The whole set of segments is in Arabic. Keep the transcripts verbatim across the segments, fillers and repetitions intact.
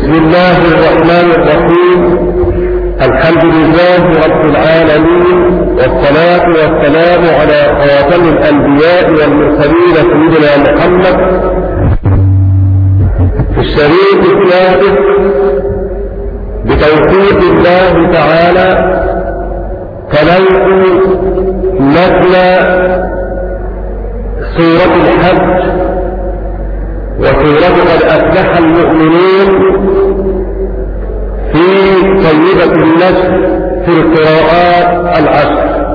بسم الله الرحمن الرحيم. الحمد لله رب العالمين، والصلاة والسلام على خاتم الأنبياء والمرسلين سيدنا محمد في الشريط الثالث بتوفيق الله تعالى تلوث مثل سورة الحج وسورة قد أفلح المؤمنون في طيبة النشر في القراءات العشر.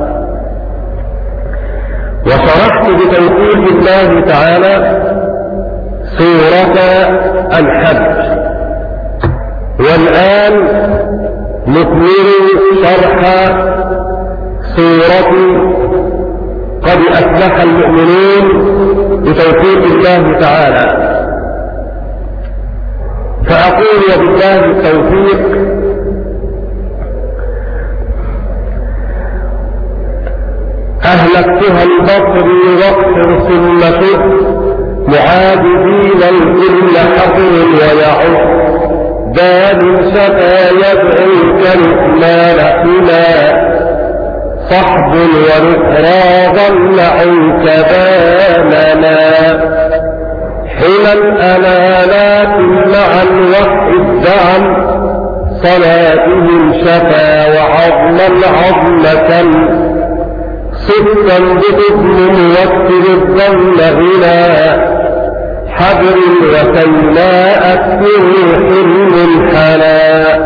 وشرحت بتوفيق الله تعالى سورة الحج، والآن نكمل شرح سورة قد أفلح المؤمنون بتوفيق الله تعالى. فأقول وبالله التوفيق: أهلكتها البصري واقصر سنته معاجزين الكل حفر ويعظ باب شفا يدعوك لقمان حما صحب ونكرى ضل عنك باننا حما الأمانات مع الوحي الدعم صلاتهم شفا وعظما عظمة ستا بحكم وكر الظل هنا حبر وسيناء السر حلم حلا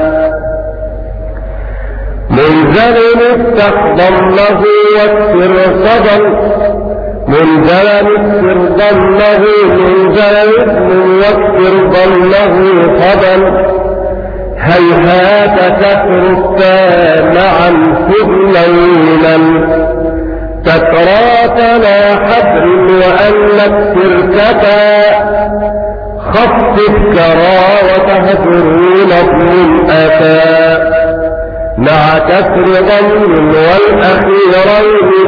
منزل استخضمه والسر صدم منزل السر ضمه منزل اسم والسر ضمه صدم هيهات تفرسا معا فضلونا تتراتنا حبر وأنك تركتا خفف كرا وتهجرون ابن أتى مع كسر ضم والأخيرين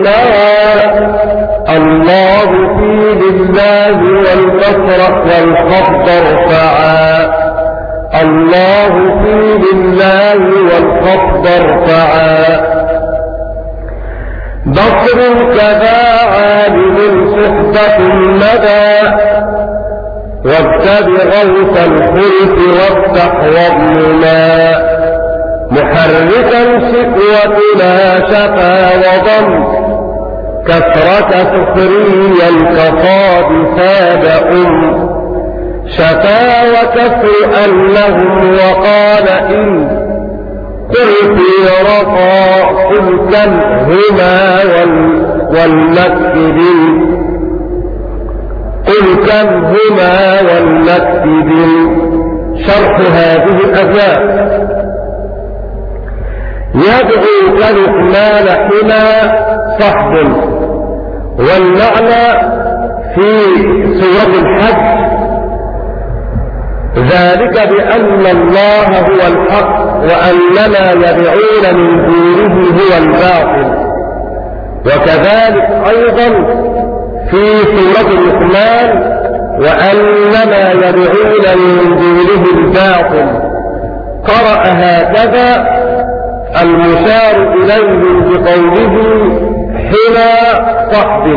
الله في لله والبصر والخفض ارفعا الله في لله والخفض ارفعا بصر كذا عالم صحبة المدى وابتد غوث الخلق وافتح وابننا محركا شكوتنا شفا وضم كثرة سخريا كصاد ساد أم شفا وكسر أنهم وقال إن قلت رقى قلتا هما والمكتب قلتا هما والمكتب. شرح هذه الأبيات: يدعو كلقمان حما صحب. والمعنى في سورة الحج ذلك بأن الله هو الحق وأن ما يدعون من دونه هو الباطل. وكذلك أيضا في سورة لقمان وأن ما يدعون من دونه الباطل. قرأ هكذا المشار إليهم بقوله حما صحب،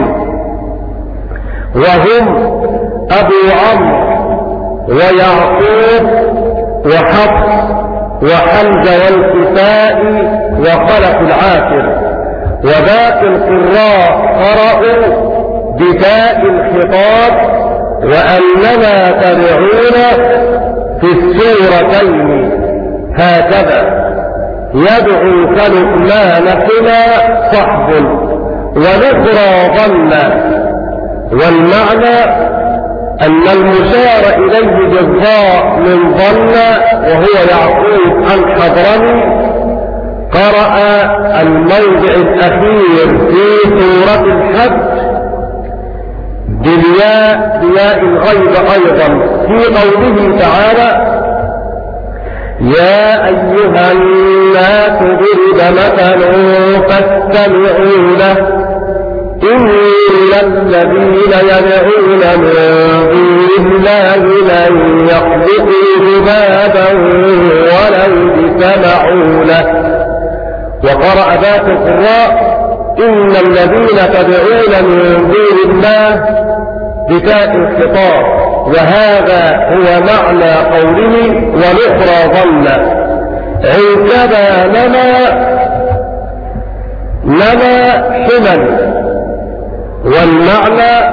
وهم أبو عمرو ويعقوب وحفص وحمزة والكسائي وخلف العاشر. وباقي القراء قرأوا بتاء الخطاب وأنما تدعون في السورتين هكذا: يدعو كلقمان حما صحب ونكرى ظن. والمعنى أن المشار إليه جزاء من ظن وهو يعقوب الحضرمي قرأ الموضع الأخير في سورة الحج بالياء بياء الغيب أيضا في قوله تعالى: يا أيها الناس ضرب مثل فاستمعوا له إن الذين يدعون من دون الله لن يخلقوا ذبابا ولو اجتمعوا له. وقرأ باقي القراء إن الذين تدعون من دون الله بتاء الخطاب، وهذا هو معنى قوله والأخرى ظن. عندما نما نما حمل، والمعنى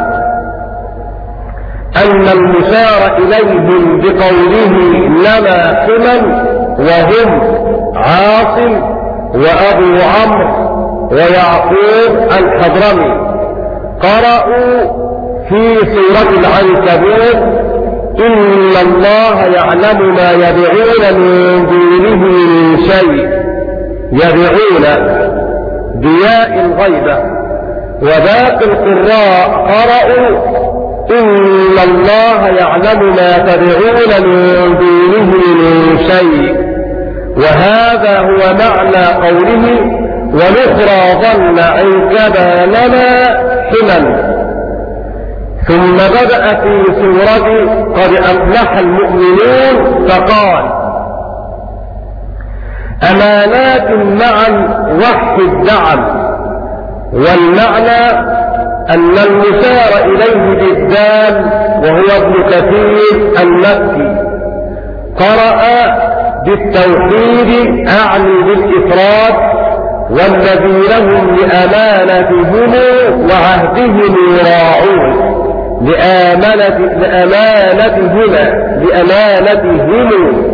أن المشار إليهم بقوله نما حمل وهم عاصم وأبو عمرو ويعقوب الحضرمي قرأوا في سورة العنكبوت إن الله يعلم ما يدعون من دونه من شيء، يدعون بياء الغيبة. وباقي القراء قرأوا إن الله يعلم ما تدعون من دونه من شيء، وهذا هو معنى قوله والأخرى ظن عنكبا لنا حمل. ثم بدأ في سورة قد أفلح المؤمنون فقال أمانات معا وحد الدعم. والمعنى أن المشار إليه بالدال وهو ابن كثير المكي قرأ بالتوحيد أعني بالإفراد والذين هم لأمانتهم وعهدهم راعون. لأمانة لأمانتهما لأمانتهم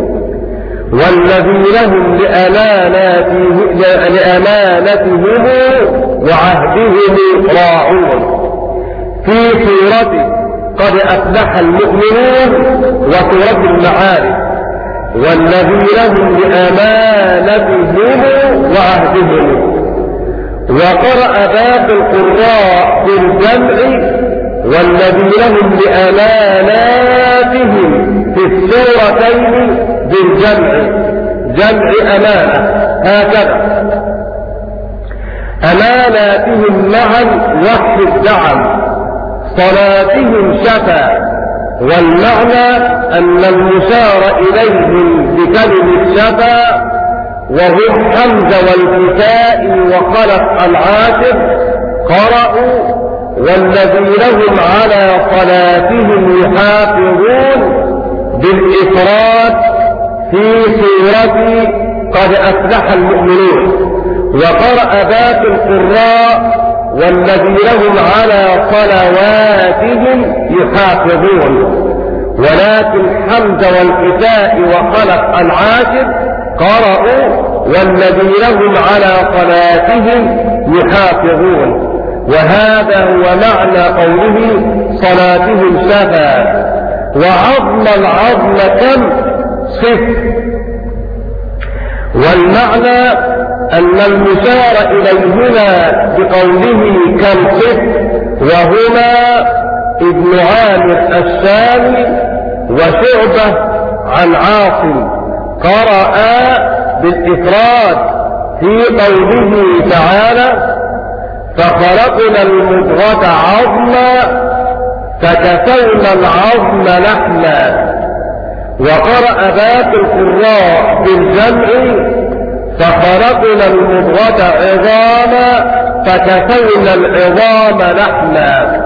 والذين هم لأمانتهم لأمانتهم وعهدهم راعون في سورة قد أفلح المؤمنون وسورة المعارف. والذين هم لأمانتهم وعهدهم. وقرأ باقي القراء بالجمع والذين هم لأماناتهم في السورتين بالجمع، جمع أمانة. هكذا أماناتهم معا وحد الدعم، صلاتهم شفا. والمعنى أن المشار إليهم بكلمة الشفا وهم حمزة والكساء وخلف العاشر قرأوا والذين هم على صلاتهم يحافظون بالإفراد في سورة قد أفلح المؤمنون. وقرأ باقي القراء والذين هم على صلواتهم يحافظون. ولكن حمزة والكساء وخلف العاشر قرأوا والذين هم على صلاتهم يحافظون، وهذا هو معنى قوله صلاتهم شفا. وعظم العظم كم صف. والمعنى أن المشار إليهما بقوله كم صف وهما ابن عامر الشامي وشعبة عن عاصم قرأ بالإفراد في قوله تعالى فخلقنا المضغة عظما فكسونا العظم لحما. وقرأ باقي القراء بالجمع فخلقنا المضغة عظاما فكسونا العظام لحما،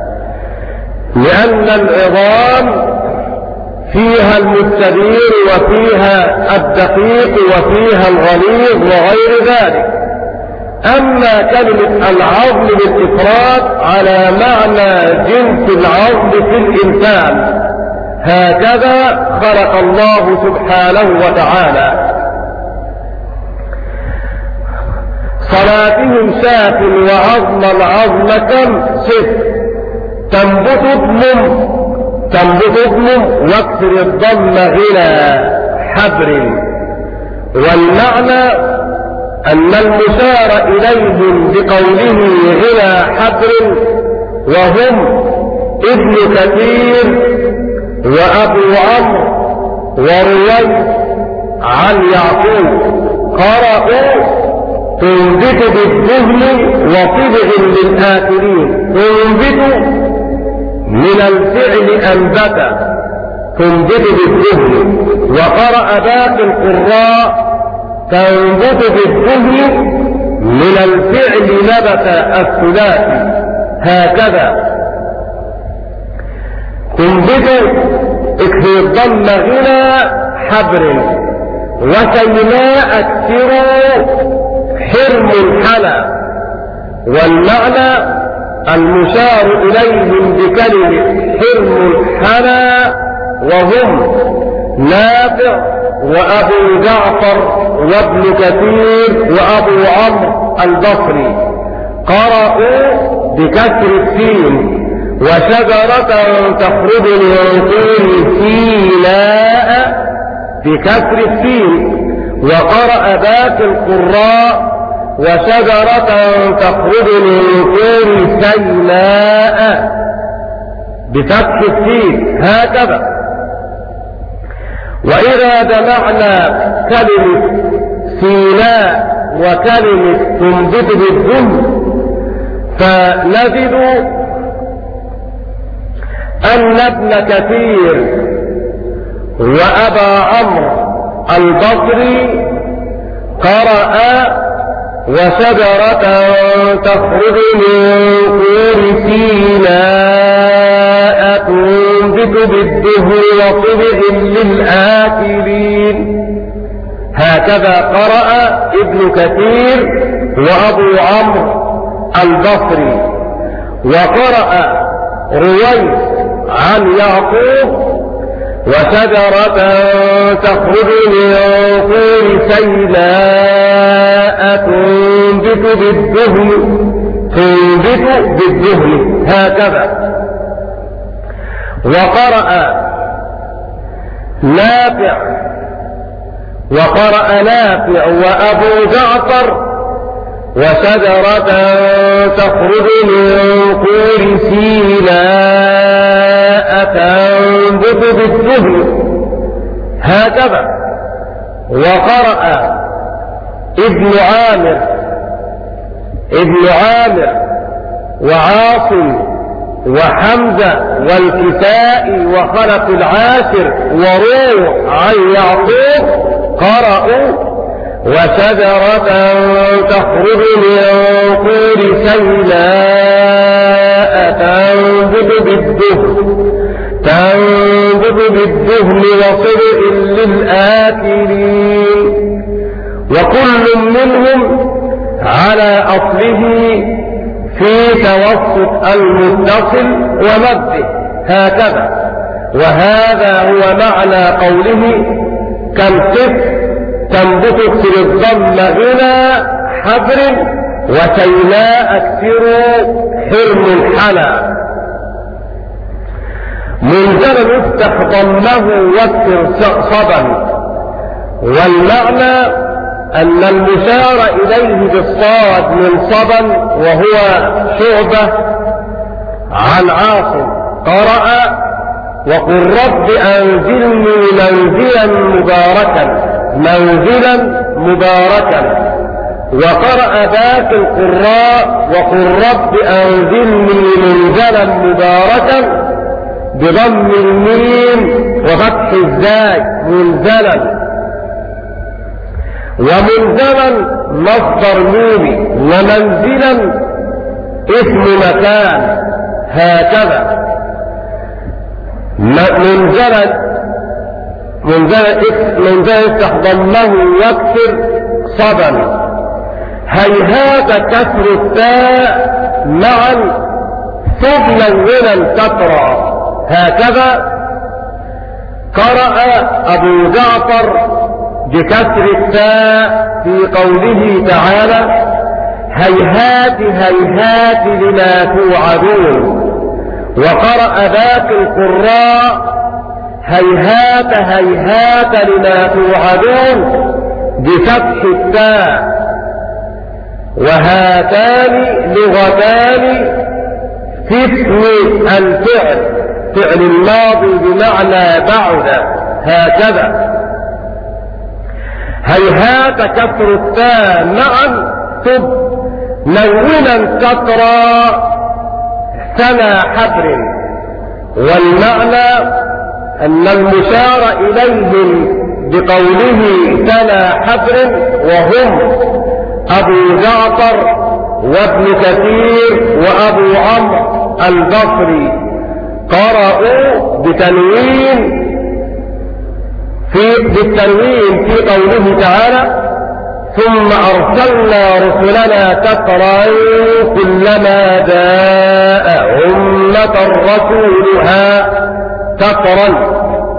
لأن العظام فيها المستدير وفيها الدقيق وفيها الغليظ وغير ذلك. أما كلمة العظم بالإفراد على معنى جنس العظم في الإنسان، هكذا خلق الله سبحانه وتعالى. صلاتهم شاف وعظم العظم كم صف تنبت اضمم تنبت اضمم واكسر الضم غنى حبر. والمعنى أن المشار إليهم بقوله غنى حبر وهم ابن كثير وأبو عمرو وروي عن يعقوب قرأوا تنبت بالدهن وطبع للآكلين. تنبت من الفعل أنبت تنبت بالدهن. وقرأ باقي القراء تنبت بالدهن من الفعل نبت الثلاثي. هكذا تنبت اكثر الضم غنى حبر وسيناء اكثروا حرم الحنى. والمعنى المشار إليهم بكلمة حرم الحنى وهم نافع وأبو جعفر وابن كثير وأبو عمرو البصري قرأوا بكسر السين وشجرة تخرج من طور سيناء بكسر السين. وقرأ باقي القراء وشجرة تخرج من طور سيناء بفتح السين. هكذا. وإذا جمعنا كلمة سيناء وكلمة تنبت بالدهن فنجد أن ابن كثير وأبا عمرو البصري قرأ وشجرة تخرج من طور سيناء تنبت بالدهن وطبع للآكلين. هكذا قرأ ابن كثير وأبو عمرو البصري. وقرأ رويس عن يعقوب وشجرة تخرج من طور سيناء تنبت بالدهن تنبت بالدهن. هكذا. وقرأ نافع وقرأ نافع وأبو جعفر وشجرة تخرج من طور سيناء تنبت بالدهن. هكذا. وقرأ ابن عامر ابن عامر وعاصم وحمزة والكسائي وخلف العاشر وروح عن يعقوب قرأوا وشجرة تخرج من طور سيناء تنبت بالدهن تنبت بالدهن وصبغ للآكلين. وكل منهم على أصله في توسط المتصل ومده. هكذا. وهذا هو معنى قوله كالصفر تنبت في الضم غنى حبر وسيناء اكثروا حرم الحنى. منزل يفتح ضمه واكثر صبا. والمعنى أن المشار إليه بالصاد من صبا وهو شعبة عن عاصم قرأ وقل رب أنزلني منزلا مباركا منزلا مباركا. وقرأ باقي القراء وقل رب أنزلني منزلا مباركا بضم الميم وفتح الزاي منزلا. ومنزلا مصدر ميمي ومنزلا اسم مكان. هكذا. منزلا منزلا منزلا يفتح ضمه واكسر صبا. هيهات كسر التاء معا ثم غنى كسرا. هكذا قرأ أبو جعفر بكسر التاء في قوله تعالى هيهات هيهات لما توعدون. وقرأ باقي القراء هيهات هيهات لما توعدون بفتح التاء. وهاتان لغتان في اسم الفعل فعل الماضي بمعنى بعد. هكذا. هيهات كسر التاء معا اكتب نونا سطرا سنا حبر. والمعنى أن المشار إليهم بقوله سنا حبر وهم أبو جعفر وابن كثير وأبو عمرو البصري قرأوا بتنوين في بالتنوين في قوله تعالى ثم أرسلنا رسلنا تترى كلما جاء أمة رسولها تترى.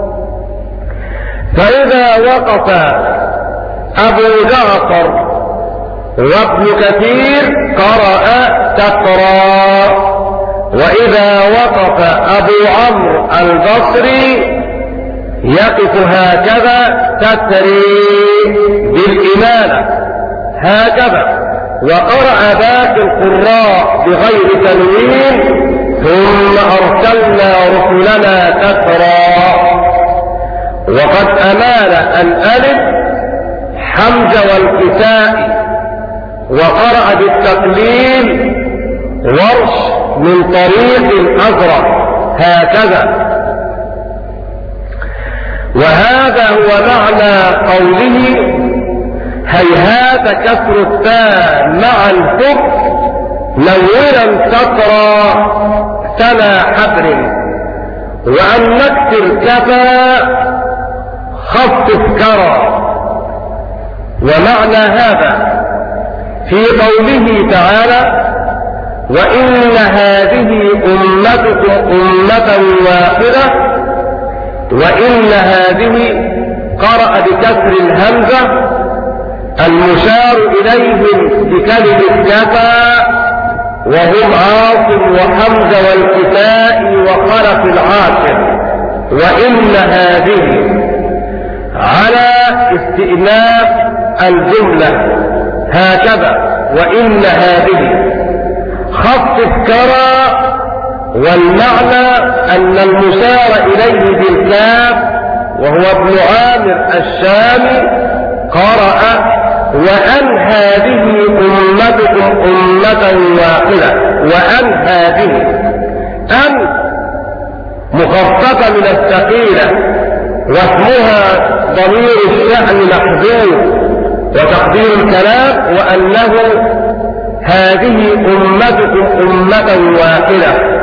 فإذا وقف أبو جعفر وابن كثير قرأ تترى، وإذا وقف أبو عمرو البصري يقف هكذا تتري بالإمالة هكذا. وقرأ باقي القراء بغير تنوين ثم أرسلنا رسلنا تترى. وقد أمال الألف حمزة والكسائي، وقرأ بالتقليل ورش من طريق الأزرق هكذا. وهذا هو معنى قوله هيهات كسر التاء مع الفك نونا سطرا سنا حبر. وأن نكسر كفى خفف كرى. ومعنى هذا في قوله تعالى وإن هذه أمتكم أمة واحدة، وإن هذه قرأ بكسر الهمزة المشار إليهم بكلمة كفى وهم عاصم وحمزة والكسائي وخلف العاشر. وإن هذه على استئناف الجملة هكذا. وإن هذه خفف كرى. والمعنى أن المشار إليه بالكاف وهو ابن عامر الشامي قرأ وأن هذه أمتكم أمة واحدة. وأن هذه أن مخففة من الثقيلة واسمها ضمير الشأن محذوف وتقدير الكلام وأنه هذه أمتكم أمة واحدة.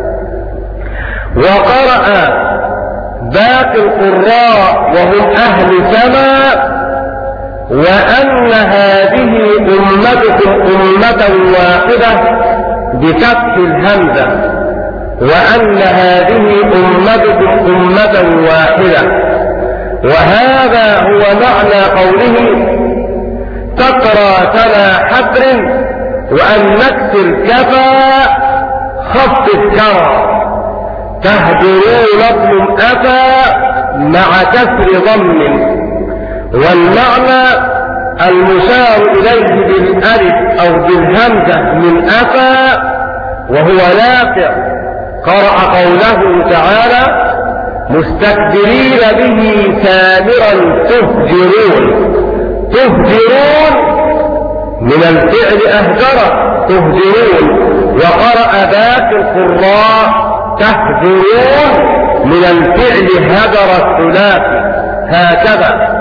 وقرأ باقي القراء وهم أهل سماء وأن هذه أمتكم أمة واحدة بفتح الهمزة وأن هذه أمتكم أمة واحدة. وهذا هو معنى قوله تقرى سنا حبر وأن نكسر كفى خفف كرى تهجرون ابن أفى مع كسر ضم. والمعنى المشار إليه بالألف أو بالهمزة من أفى وهو نافع قرأ قوله تعالى مستكبرين به سامرا تهجرون. تهجرون من الفعل أهجر تهجرون. وقرأ باقي القراء تهجرون من الفعل هجر الثلاثي هكذا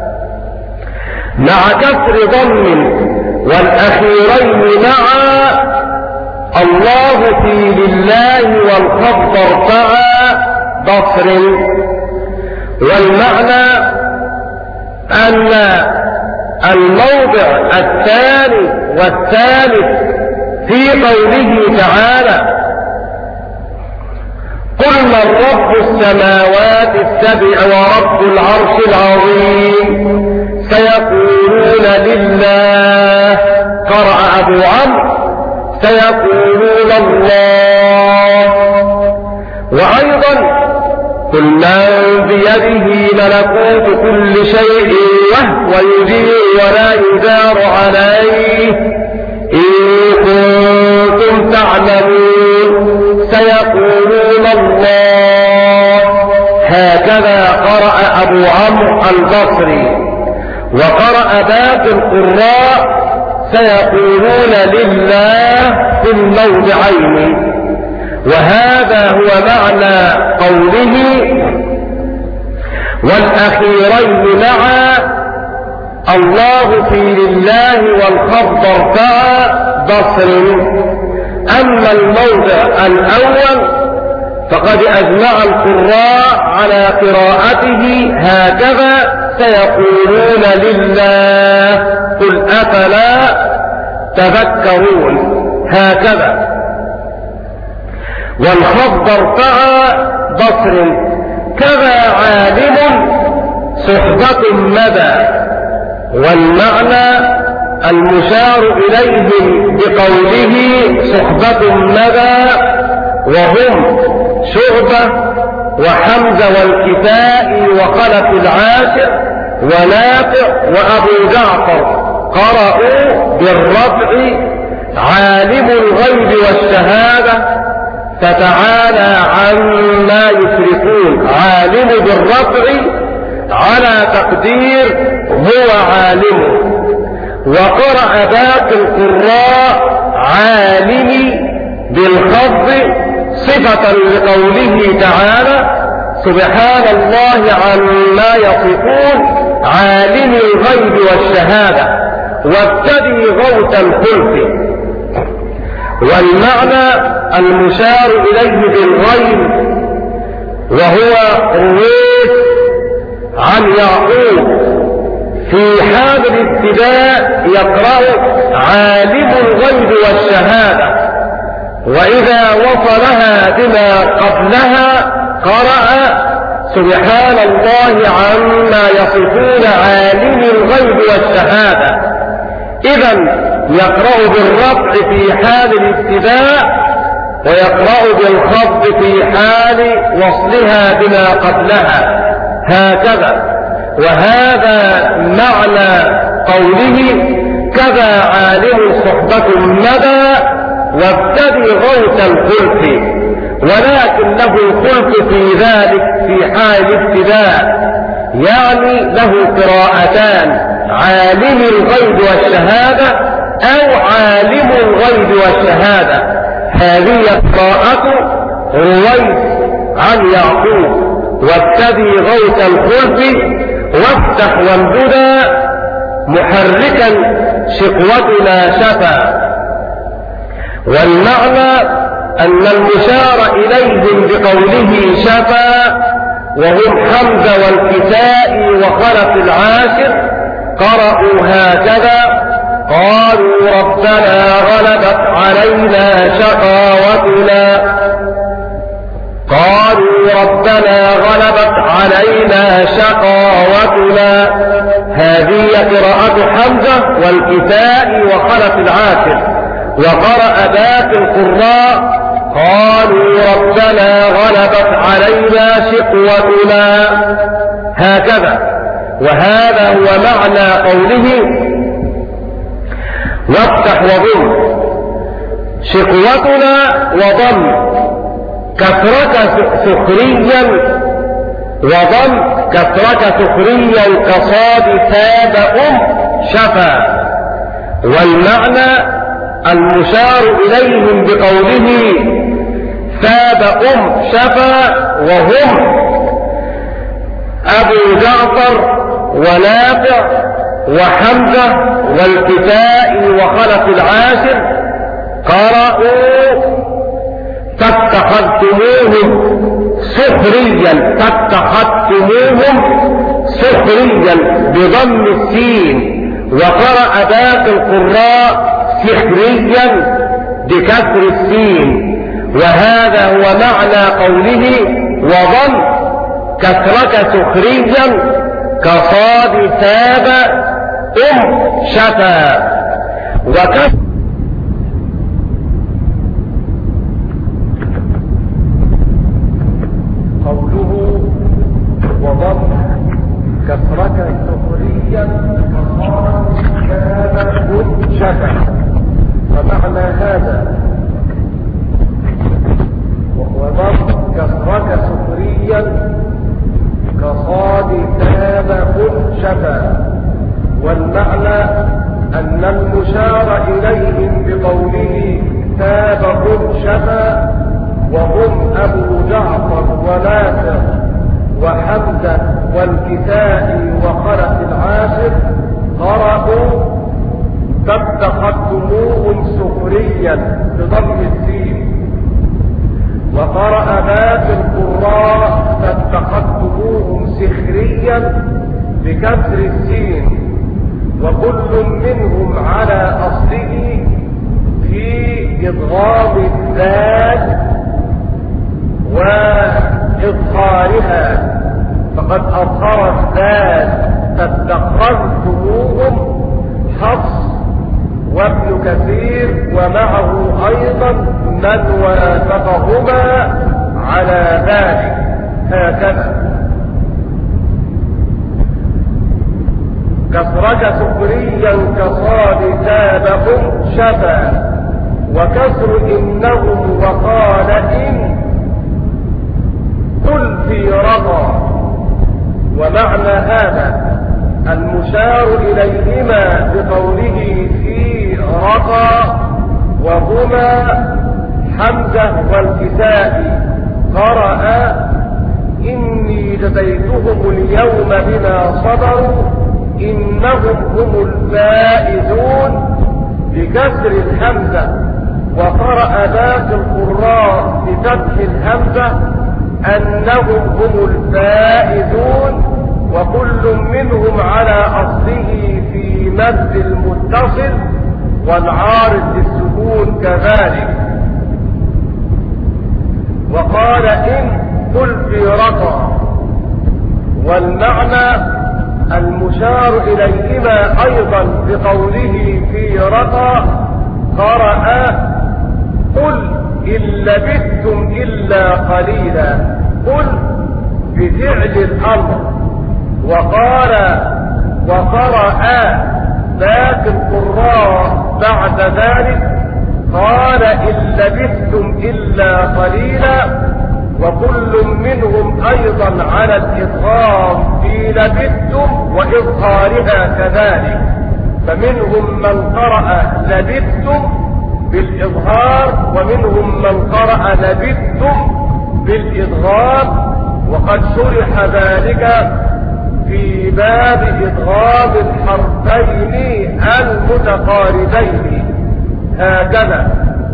مع كسر ضم والأخيرين معا. الله في لله والخفض ارفعا بصر. والمعنى أن الموضع الثاني والثالث في قوله تعالى قل من رب السماوات السبع ورب العرش العظيم سيقولون لله. قرأ أبو عمرو سيقولون الله. وأيضا قل من بيده ملكوت كل شيء وهو يجير ولا يجار عليه إن كنتم تعلمون سيقولون الله. هكذا قرأ أبو عمرو البصري. وقرأ باقي القراء سيقولون لله في الموضعين. وهذا هو معنى قوله والأخيرين معا الله في لله والخفض ارفع بصر. أما الموضع الأول فقد أجمع القراء على قراءته هكذا سيقولون لله قل أفلا تذكرون هكذا. والخفض ارفع بصر كذا عالم صحبة مدى. والمعنى المشار إليهم بقوله صحبة مدى وهم شعبة وحمزة والكسائي وخلف العاشر ونافع وأبو جعفر قرأوا بالرفع عالم الغيب والشهادة فتعالى عما يشركون. عالم بالرفع على تقدير هو عالم. وقرأ باقي القراء عالم بالخفض صفة لقوله تعالى سبحان الله عما يصفون عالم الغيب والشهادة وابتدي غوث الخلق. والمعنى المشار إليه بالغيب وهو رويت عن يعقوب في حال الابتداء يقرأ عالم الغيب والشهادة، وإذا وصلها بما قبلها قرأ سبحان الله عما يصفون عالم الغيب والشهادة. إذن يقرأ بالرفع في حال الابتداء ويقرأ بالخفض في حال وصلها بما قبلها هكذا. وهذا معنى قوله كذا عالم صحبة مدى وابتدي غوث الخلق. ولكن له الخلق في ذلك في حال الابتداء، يعني له قراءتان عالم الغيب والشهادة أو عالم الغيب والشهادة. هذه قراءة رويس عن يعقوب وابتدي غوث الخلق وافتح وامددا محركا شقوتنا شفا. والمعنى أن المشار إليهم بقوله شفا وهم حمزة والكسائي وخلف العاشر قرأوا هكذا قالوا ربنا غلبت علينا شقاوتنا قالوا ربنا غلبت علينا شقاوتنا. هذه قراءة حمزة والكسائي وخلف العاشر. وقرأ باقي القراء قالوا ربنا غلبت علينا شقوتنا هكذا. وهذا هو معنى قوله وافتح وضم. شقوتنا وضم كثرك سخريا وضم كثرك سخريا كصاد ثاب أم شفا. والمعنى المشار إليهم بقوله ثاب أم شفا وهم أبو جعفر ونافع وحمزة والكسائي وخلف العاشر قرأوا فاتخذتموهم سخريا فاتخذتموهم سخريا بضم السين. وقرأ باقي القراء سخريا بكسر السين. وهذا هو معنى قوله وضم كسرك سخريا كصاد ثاب أم شفا. وكسر قوله وضم كسرك سخريا كصاد ثاب أم شفا. فمعنى هذا وضم كسرك سخريا كصاد ثاب أم شفا. والمعنى أن المشار بقوله تابهم شفا وهم أبو جعفر ونافع وحمزة والكسائي وخلف العاشر قرأوا فاتخذتموهم سخريا بضم السين، وقرأ باقي القراء فاتخذتموهم سخريا بكسر السين، وكل منهم على أصله في إضغام الذال وإظهارها، فقد أظهر الذال فاتخذتموهم حفص وابن كثير ومعه أيضا من وافقهما على ذلك هكذا. كسرك سكريا كصاد تابهم شفا، وكسر إنهم وقال إن قل في رضا. ومعنى هذا المشار إليهما بقوله في رضا وهما حمزة والكسائي قرأ إني جزيتهم اليوم بما صبروا إنهم هم الفائزون بكسر الحمزة، وقرأ باقي القراء بفتح الهمزة أنهم هم الفائزون، وكل منهم على أصله في مد المتصل والعارض للسكون كذلك. وقال إن قل في رقى، والمعنى المشار إليهما أيضا بقوله في رقى قرأ قل إن لبثتم إلا قليلا، قل بفعل الأمر. وقال وقرأ باقي القراء بعد ذلك قال إن لبثتم إلا قليلا، وكل منهم أيضا على الإضغام في لبثتم وإظهارها كذلك، فمنهم من قرأ لبثتم بالإظهار ومنهم من قرأ لبثتم بالإضغام، وقد شرح ذلك في باب إضغام الحرفين المتقاربين هكذا.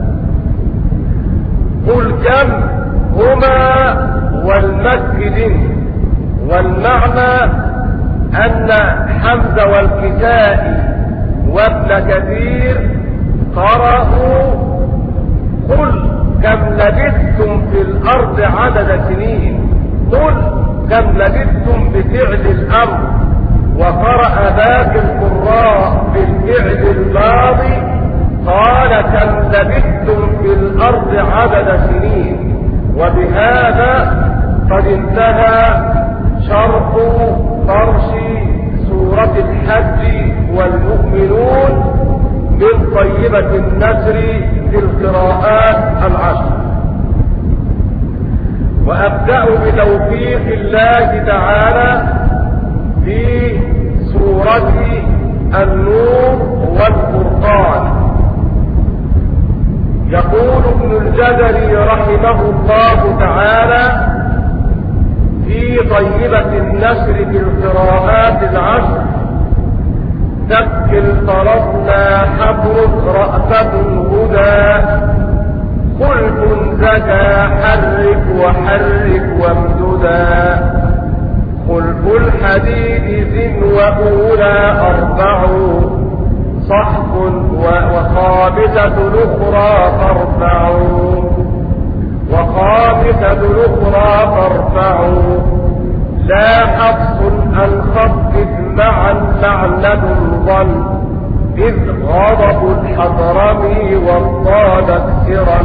قل كم هما والمسجد، والمعنى أن حمزة والكسائي وابن كثير قرأوا قل كم لبثتم في الأرض عدد سنين، قل كم لبثتم بفعل الأمر. وقرأ باقي القراء بالفعل الماضي قال كم لبثتم في الأرض عدد سنين. وبهذا قد انتهى شرح فرش سورة الحج والمؤمنون من طيبة النسر في القراءات العشر. وأبدأ بتوفيق الله تعالى في سورة النور والفرقان. يقول ابن الجزري رحمه الله تعالى في طيبة النسر في القراءات العشر: ذكر طرفنا حبر رأفة هدى، خلف زكى حرك وحرك وامددا، خلف الحديد زن وأولى أربع، صحب وخامسة الأخرى فارفع، وخامسة الأخرى فارفع، لا حفص أن خفف معا معنى ظن، إذ غضب الحضرمي والضاد اكسرا،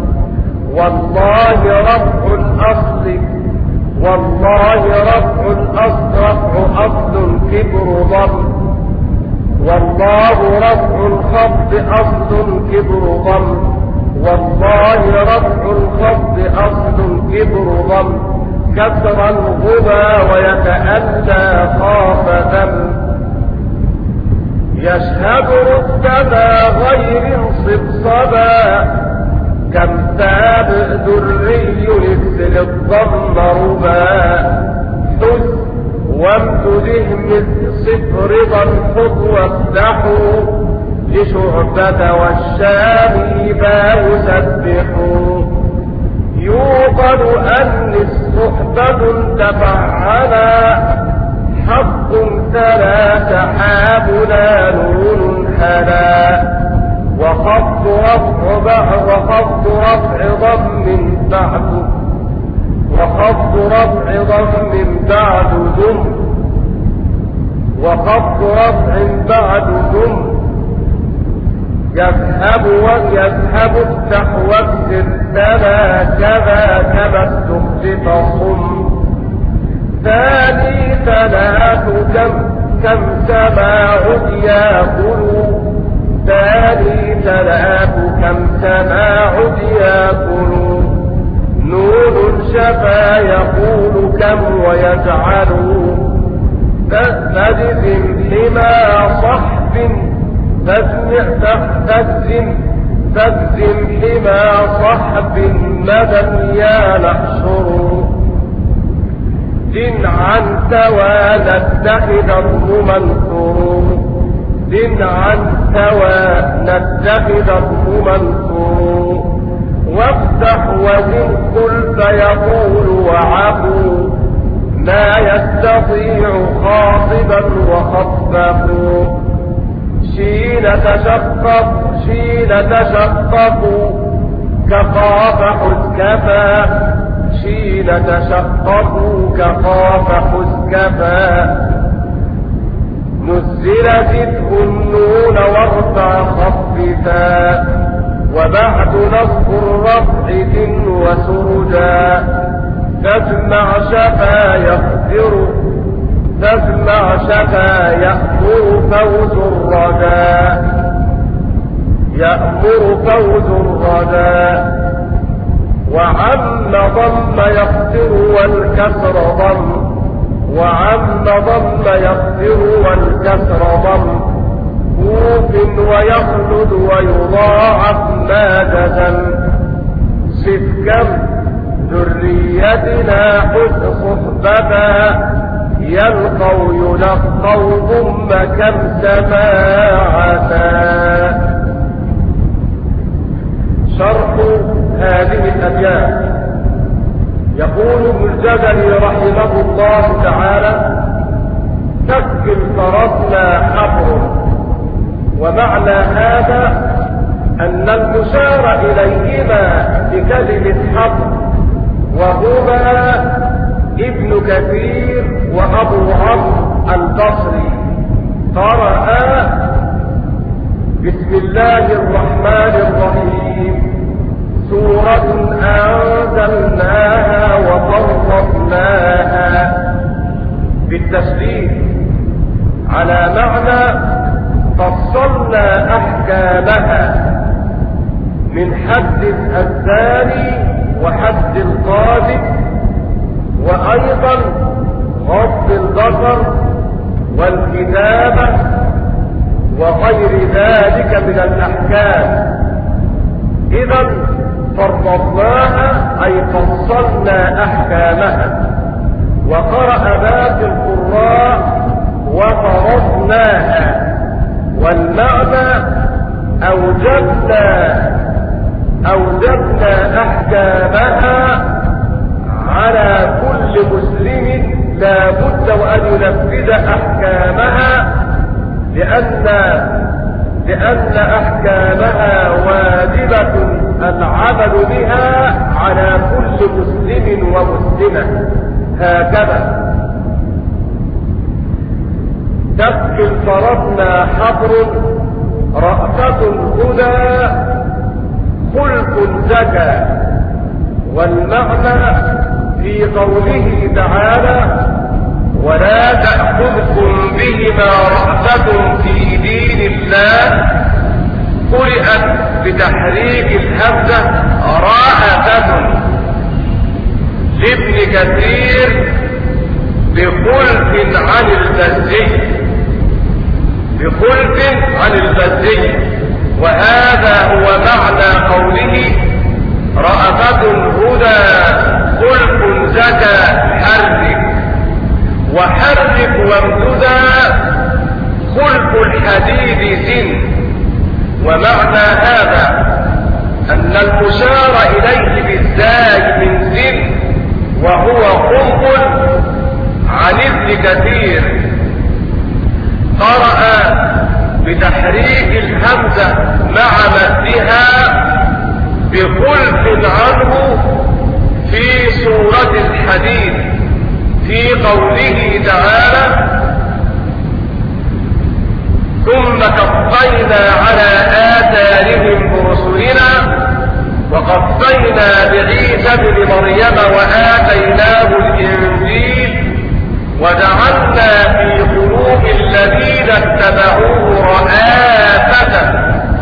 والله رفع الأصل والله رفع الأصل رفع أصل كبر ضم، والله رفع الخفض أصل كبر ضم، والله رفع الخفض أصل كبر ضم، كسرا غبا ويتألى خاف ذم، يشهد رتبى غير ينصب صبا كم سابق دري يكسل الضم ربا حز وامتده مثل صفر ضنفض وافتحوا لشعبة والشام با يسبحوا يوقد أن الصحبة تفعلا حق تلا سحابنا نون حلا وخفض رفع بعد وخفض رفع ضم بعد وخفض رفع ضم بعد ضم وخفض رفع بعد ضم يذهب ويذهب افتح واكسر كذا كذا كما استخلف صم ثاني ثلاث كم كم سماع ياكل ثاني ثلاث كم سماع ياكل نون شفا يقول كم ويجعل فاجزم حما صحب فاسمع فاجزم فاجزم حما صحب مدى يا نحشر دن عن سوى نتخذ المنصور دن عن سوى نتخذ المنصور وافتح وزن قل فيقول وعفو ما يستطيع خاطبا وخفه شين تشقق شين تشقق كخاف حسكفا شين تشقق كخاف حسكفا نزلت النون وارفع خففا وبعد نصب الرفع ذن وسرجا تسمع شفا يخبر تسمع شفا يأمر فوز الردى يأمر فوز الردى وعم ضم يقدر والكسر ضم وعم ضم يقدر والكسر ضم كوف ويخلد ويضاعف ما جزم صف كم ذريتنا حس صحبتا يلقوا يلقوا ضم كم سماعتا. شرح هذه الأبيات. يقول ابن الجزري رحمه الله تعالى: تك فرضنا حبر. ومعنى هذا أن المشار إليهما بكلمة حبر وهما ابن كثير وأبو عمرو البصري قرأ بسم الله الرحمن الرحيم سورة أنزلناها وفرضناها بالتشديد على معنى فصلنا أحكامها من حد الزاني وحد القاذف وأيضا غض البصر والكتابة وغير ذلك من الأحكام. إذا فرضناها أي فصلنا أحكامها. وقرأ باقي القراء وفرضناها، والمعنى أوجبنا أوجبنا أحكامها على كل مسلم لا بد وأن ينفذ أحكامها، لأن لأن أحكامها واجبة العمل بها على كل مسلم ومسلمة. هكذا تبكي فرضنا حبر رأفة الهدى خلق زكى. والمعنى في قوله تعالى: ولا تأخذكم بهما رأفة في دين الله، قرئت بتحريك الهمزة رأفة لابن كثير بخلف عن البزي بخلف عن البزي وهذا هو معنى قوله رأفة هدى خلق زكى حرك. وحرك وامتدى خلق الحديد زن. ومعنى هذا أن المشار إليه بالزاي من زن وهو قنبل عن ابن كثير قرأ بتحريك الهمزة مع مدها بخلف عنه في سورة الحديد في قوله تعالى ثم قفينا على آثارهم برسلنا وقفينا بعيسى ابن مريم وآتيناه الإنجيل وجعلنا في قلوب الذين اتبعوه رآفة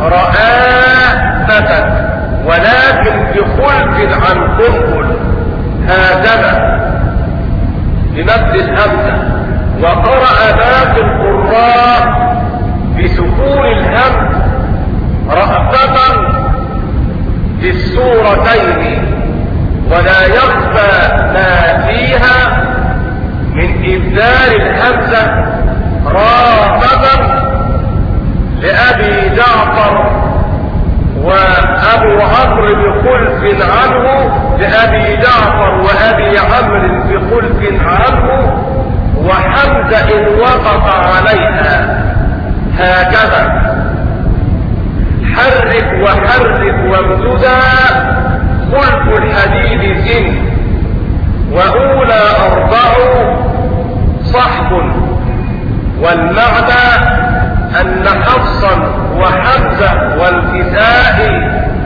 رآفة ولكن بخلف عن قنبل هكذا بمد الهمزة. وقرأ باقي القراء بسكون الهمز رأفة في السورتين ولا يخفى ما فيها من إبدال الهمزة رافضا لأبي جعفر وأبو عمرو بخلف عنه لأبي جعفر وأبي عمرو بخلف عنه وحمزة إن وقف عليها هكذا حرك وحرك وامتدى خلق الحديد زن. وأولى أربع صحب. والمعنى أن حفصا وحمزة والكساء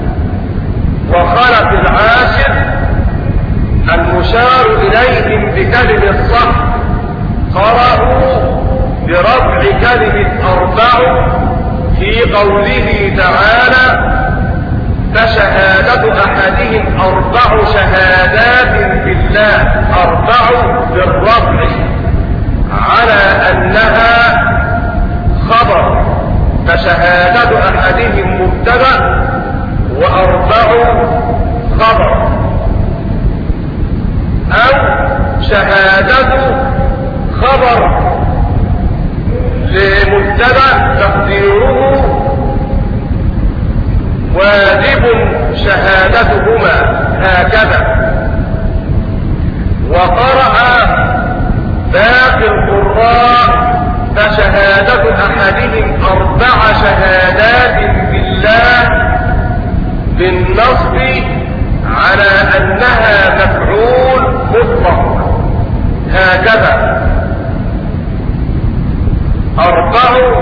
وخلف العاشر المشار إليهم بكلمة الصحب قرأوا برفع كلمة أربع في قوله تعالى فشهادة أحدهم أربع شهادات بالله أربع بالرفع على أنها خبر فشهادة أحدهم مبتدأ وأربع خبر أو شهادة خبر لمبتدأ تقديره واجب شهادتهما هكذا. وقرأ باقي القراء فشهادة أحدهم أربع شهادات بالله بالنصب على أنها مفعول مطلق هكذا أربع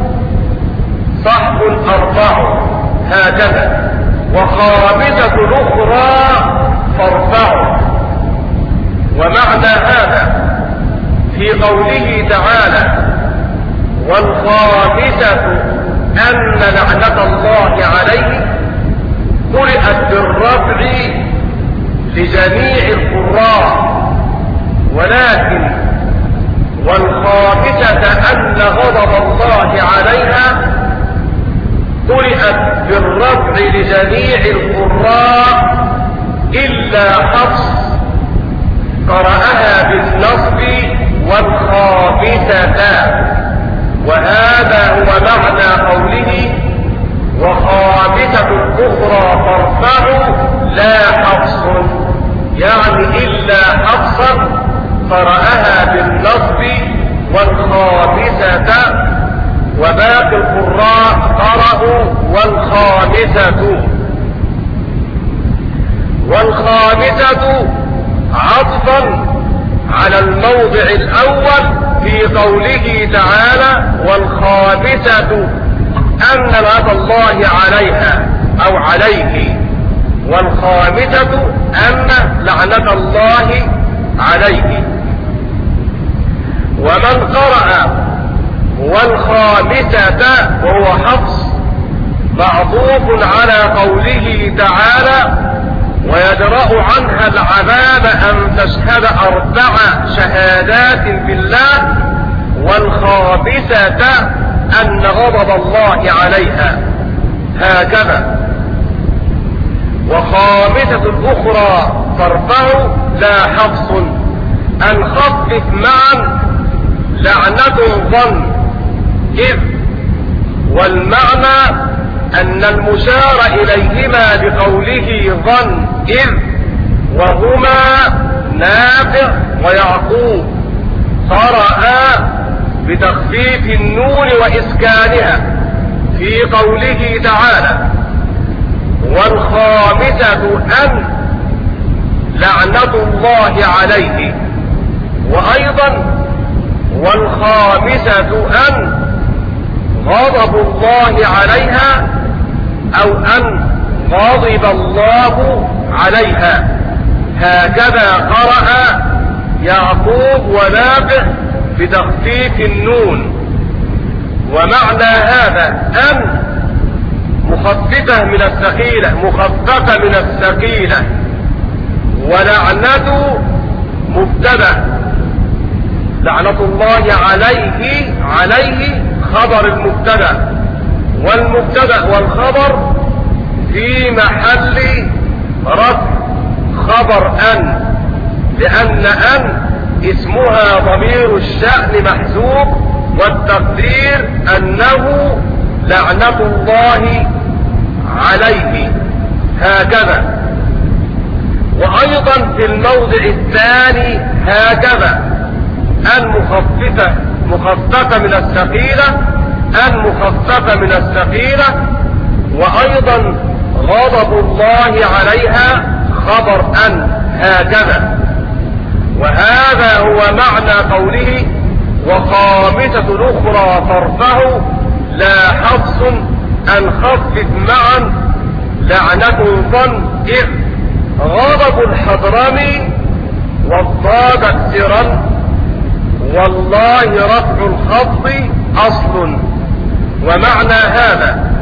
صحب أربع هكذا. وخامسة الأخرى فاربع. ومعنى هذا في قوله تعالى والخامسة أن لعنة الله عليه قرأت بالرفع لجميع القراء ولكن والخامسة أن غضب الله عليها قرأت بالرفع لجميع القراء إلا حفص قرأها بالنصب والخامسة. وهذا هو معنى قوله وخامسة الأخرى فارفعوا لا حفص يعني إلا حفصا قرأها بالنصب والخامسة وباقي القراء قرأوا والخامسة. والخامسة عطفا على الموضع الأول في قوله تعالى والخامسة أن لعنة الله عليها أو عليه والخامسة أن لعنة الله عليه. ومن قرأ والخامسة وهو حفص معطوف على قوله تعالى ويدرأ عنها العذاب أن تشهد أربع شهادات بالله والخامسة أن غضب الله عليها. هكذا. وخامسة الأخرى ترفع لا حفص أن خفف معا لعنة ظن إذ، والمعنى أن المشار إليهما بقوله ظن إذ وهما نافع ويعقوب قرأ بتخفيف النون وإسكانها في قوله تعالى: والخامسة أن لعنة الله عليه، وأيضا والخامسة أن غضب الله عليها أو أن غضب الله عليها. هكذا قرأ يعقوب ونافع بتخفيف النون. ومعنى هذا أن مخففة من الثقيلة، مخففة من الثقيلة، ولعنة مبتدأ، لعنة الله عليه عليه خبر المبتدأ، والمبتدأ والخبر في محل رفع خبر أن، لأن أن اسمها ضمير الشأن محذوف، والتقدير أنه لعنة الله عليه. هكذا. وأيضا في الموضع الثاني هكذا أن مخففة مخففة من الثقيلة، أن مخففة من الثقيلة، وأيضا غضب الله عليها خبر أن. هكذا. وهذا هو معنى قوله: وخامسة الأخرى ترفع لا حفص أن خفف معا لعنة ظن إذ غضب الحضرمي والضاد اكسرا والله رفع الخفض أصل. ومعنى هذا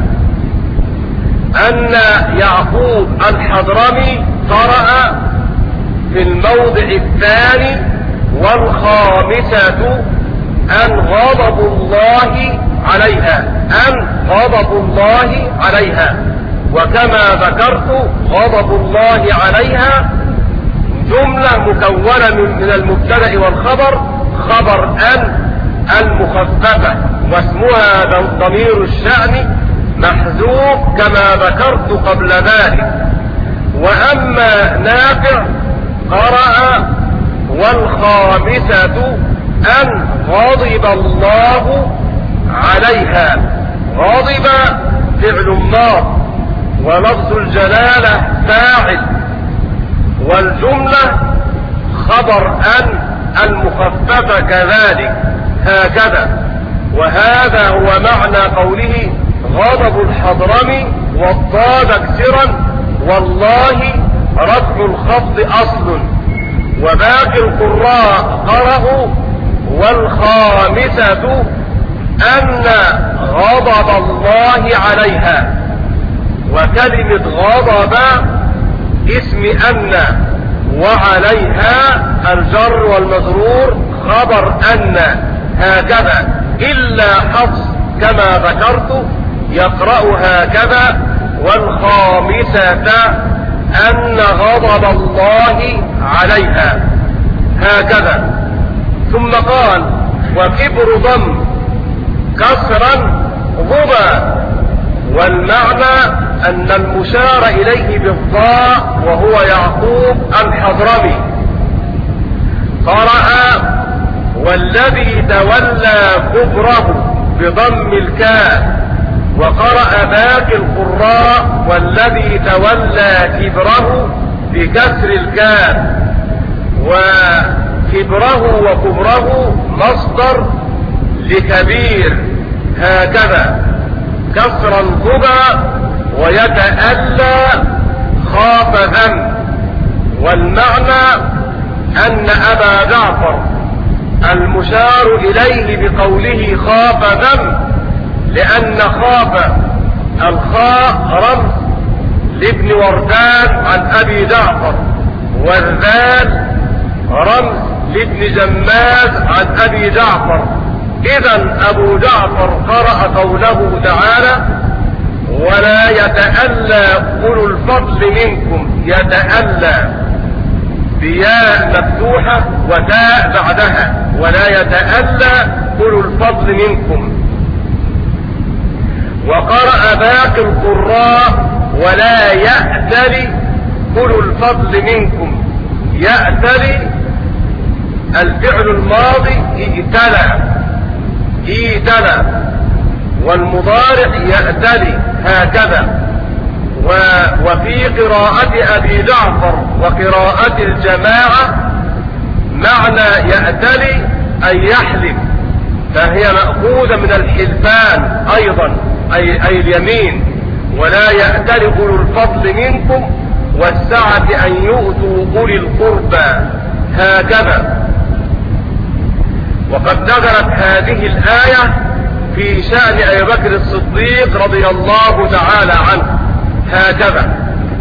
أن يعقوب الحضرمي قرأ في الموضع الثاني: والخامسة أن غضب الله عليها، أن غضب الله عليها. وكما ذكرت غضب الله عليها جملة مكونة من المبتدأ والخبر، خبر أن المخففة، واسمها ضمير الشأن محذوف كما ذكرت قبل ذلك. وأما نافع قرأ: والخامسة أن غضب الله عليها. غضب فعل ماض، ولفظ الجلالة فاعل، والجملة خبر أن المخففة كذلك. هكذا. وهذا هو معنى قوله: غضب الحضرمي والضاد اكسرا والله رفع الخفض أصل. وباقي القراء قرأوا: والخامسة أن غضب الله عليها. وكلمة غضب اسم أن، وعليها الجر والمجرور خبر أن. هكذا. إلا حفص كما ذكرت يقرأ هكذا: والخامسة أن غضب الله عليها. هكذا. ثم قال: وكبر ضم كسرا ضبا. والمعنى أن المشار إليه بالضاء وهو يعقوب الحضرمي قرأ: والذي تولى كبره بضم الكاف. وقرأ باقي القراء: والذي تولى كبره بكسر الكاف. وكبره وكبره مصدر لكبير. هكذا. كسرا ضبا ويتألى خاف ذنب. والمعنى أن أبا جعفر المشار إليه بقوله خاف ذنب، لأن خاف الخاء رمز لابن وردان عن أبي جعفر، والذال رمز لابن جماز عن أبي جعفر. إذا أبو جعفر قرأ قوله تعالى: ولا يتألى أولو الفضل منكم، يتألى بياء مفتوحة وتاء بعدها، ولا يتألى أولو الفضل منكم. وقرأ باقي القراء ولا يأتل أولو الفضل منكم. يأتل الفعل الماضي ائتلى ائتلى، والمضارع يأتلي هكذا. وفي قراءة أبي جعفر وقراءة الجماعة معنى يأتلي أن يحلف، فهي مأخوذة من الحلفان أيضا، أي, أي اليمين. ولا يأتل أولو الفضل منكم والسعة أن يؤتوا أولي القربى هكذا. وقد نزلت هذه الآية في شأن أبي بكر الصديق رضي الله تعالى عنه هكذا.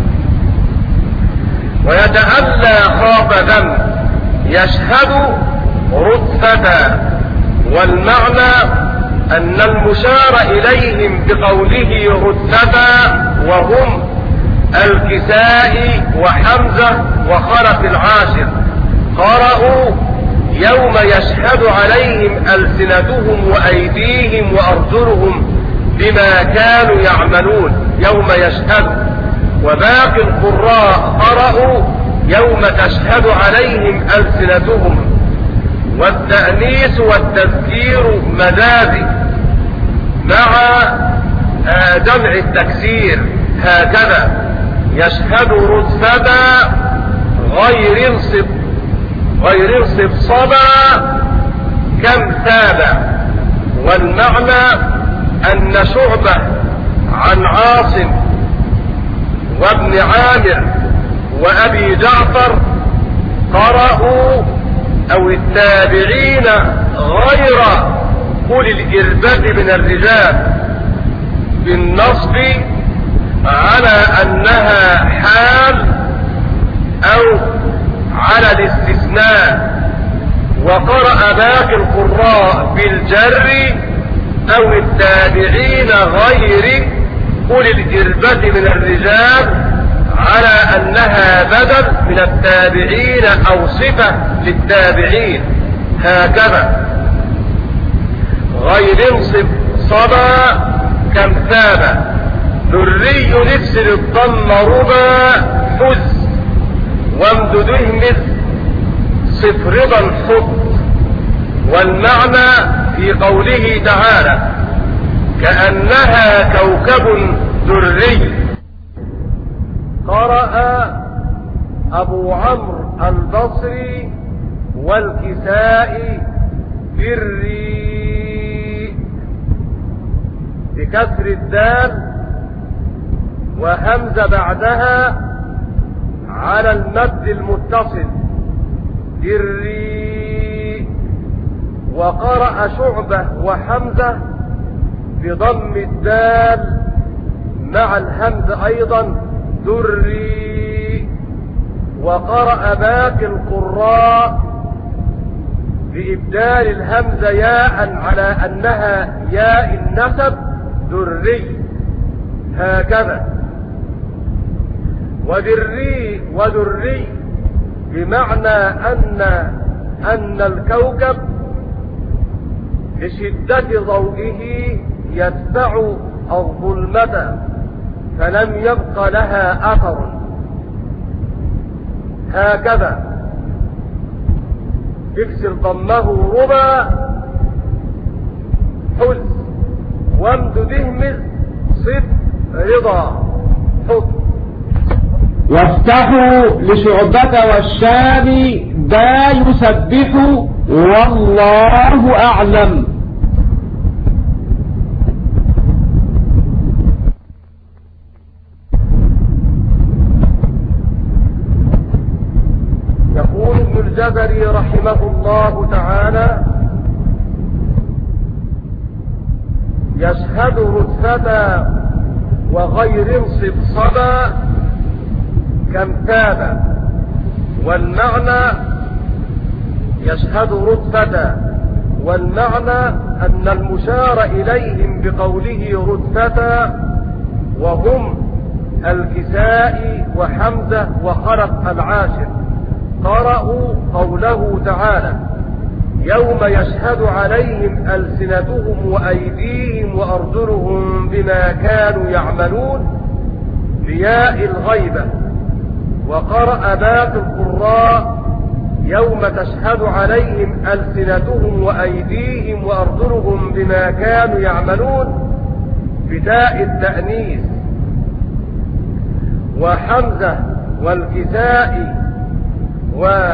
ويتألى خاف ذنب يشهد رتفة، والمعنى أن المشار إليهم بقوله رتفة وهم الكسائي وحمزة وخلف العاشر قرأوا يوم يشهد عليهم ألسنتهم وأيديهم وأرجلهم بما كانوا يعملون، يوم يشهد. وباقي القراء قرأوا يوم تشهد عليهم ألسنتهم. والتأنيث والتذكير مجازي مع جمع التكسير هكذا. يشهد رتبة غير انصب غير انصب صبا كم تابع. والمعنى أن شعبة عن عاصم وابن عامر وأبي جعفر قرأوا أو التابعين غير أولي الإربة من الرجال بالنصب على أنها حال أو على الاستثناء. وقرأ باقي القراء بالجر أو التابعين غير أولي الإربة من الرجال على أنها بدل من التابعين أو صفة للتابعين هكذا. غير انصب صبا كم ثابا. ذري نفسر الضم ربا حز وامدد اهمز صفرضا حط. والمعنى في قوله تعالى كأنها كوكب دري. قرأ أبو عمرو البصري والكسائي بري بكسر الدال وهمز بعدها على المد المتصل دري. وقرأ شعبة وحمزة بضم الدال مع الهمز أيضا دري. وقرأ باقي القراء بإبدال الهمزة ياء على أنها ياء النسب دري هكذا. ودري ودري بمعنى أن أن الكوكب لشدة ضوئه يدفع الظلمة فلم يبق لها أثر هكذا. اكسر ضمه ربا حز وامدد اهمز صف رضا حط. وافتحوا لشعبة والشام دا يسبح والله أعلم. يقول ابن الجزري رحمه الله تعالى يشهد رتبة وغير انصب صبا كم تاب. والمعنى يشهد رتبة، والمعنى أن المشار إليهم بقوله رتبة وهم الكسائي وحمزة وخلف العاشر قرأوا قوله تعالى يوم يشهد عليهم ألسنتهم وأيديهم وأرجلهم بما كانوا يعملون بياء الغيبة. وقرأ باقي القراء يوم تشهد عليهم ألسنتهم وأيديهم وأرجلهم بما كانوا يعملون بتاء التأنيث. وحمزة والكسائي و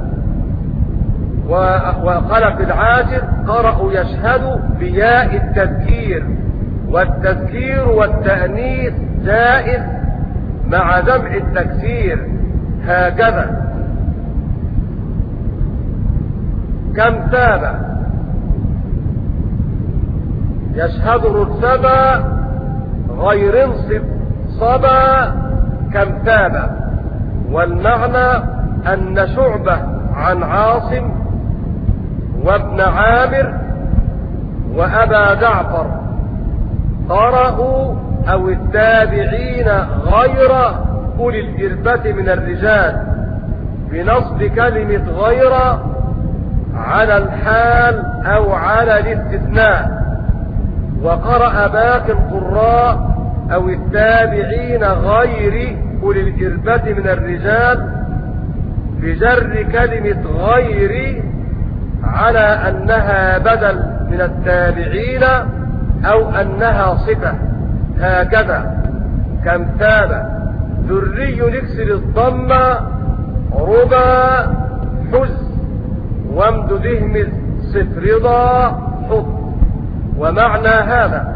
وخلف العاشر قرأوا يشهد بياء التذكير، والتذكير والتأنيث جائز مع جمع التكسير هكذا. كم تاب يشهد رتبا غير انصب صبا كم تاب. والمعنى أن شعبة عن عاصم وابن عامر وأبا جعفر قرأوا أو التابعين غير أولي الإربة من الرجال بنصب كلمة غير على الحال أو على الاستثناء. وقرأ باقي القراء أو التابعين غير أولي الإربة من الرجال بجر كلمة غير على أنها بدل من التابعين أو أنها صفة هكذا. كم تاب ذري نكسر الضم ربا حز وامدد اهمز صفرضا حط. ومعنى هذا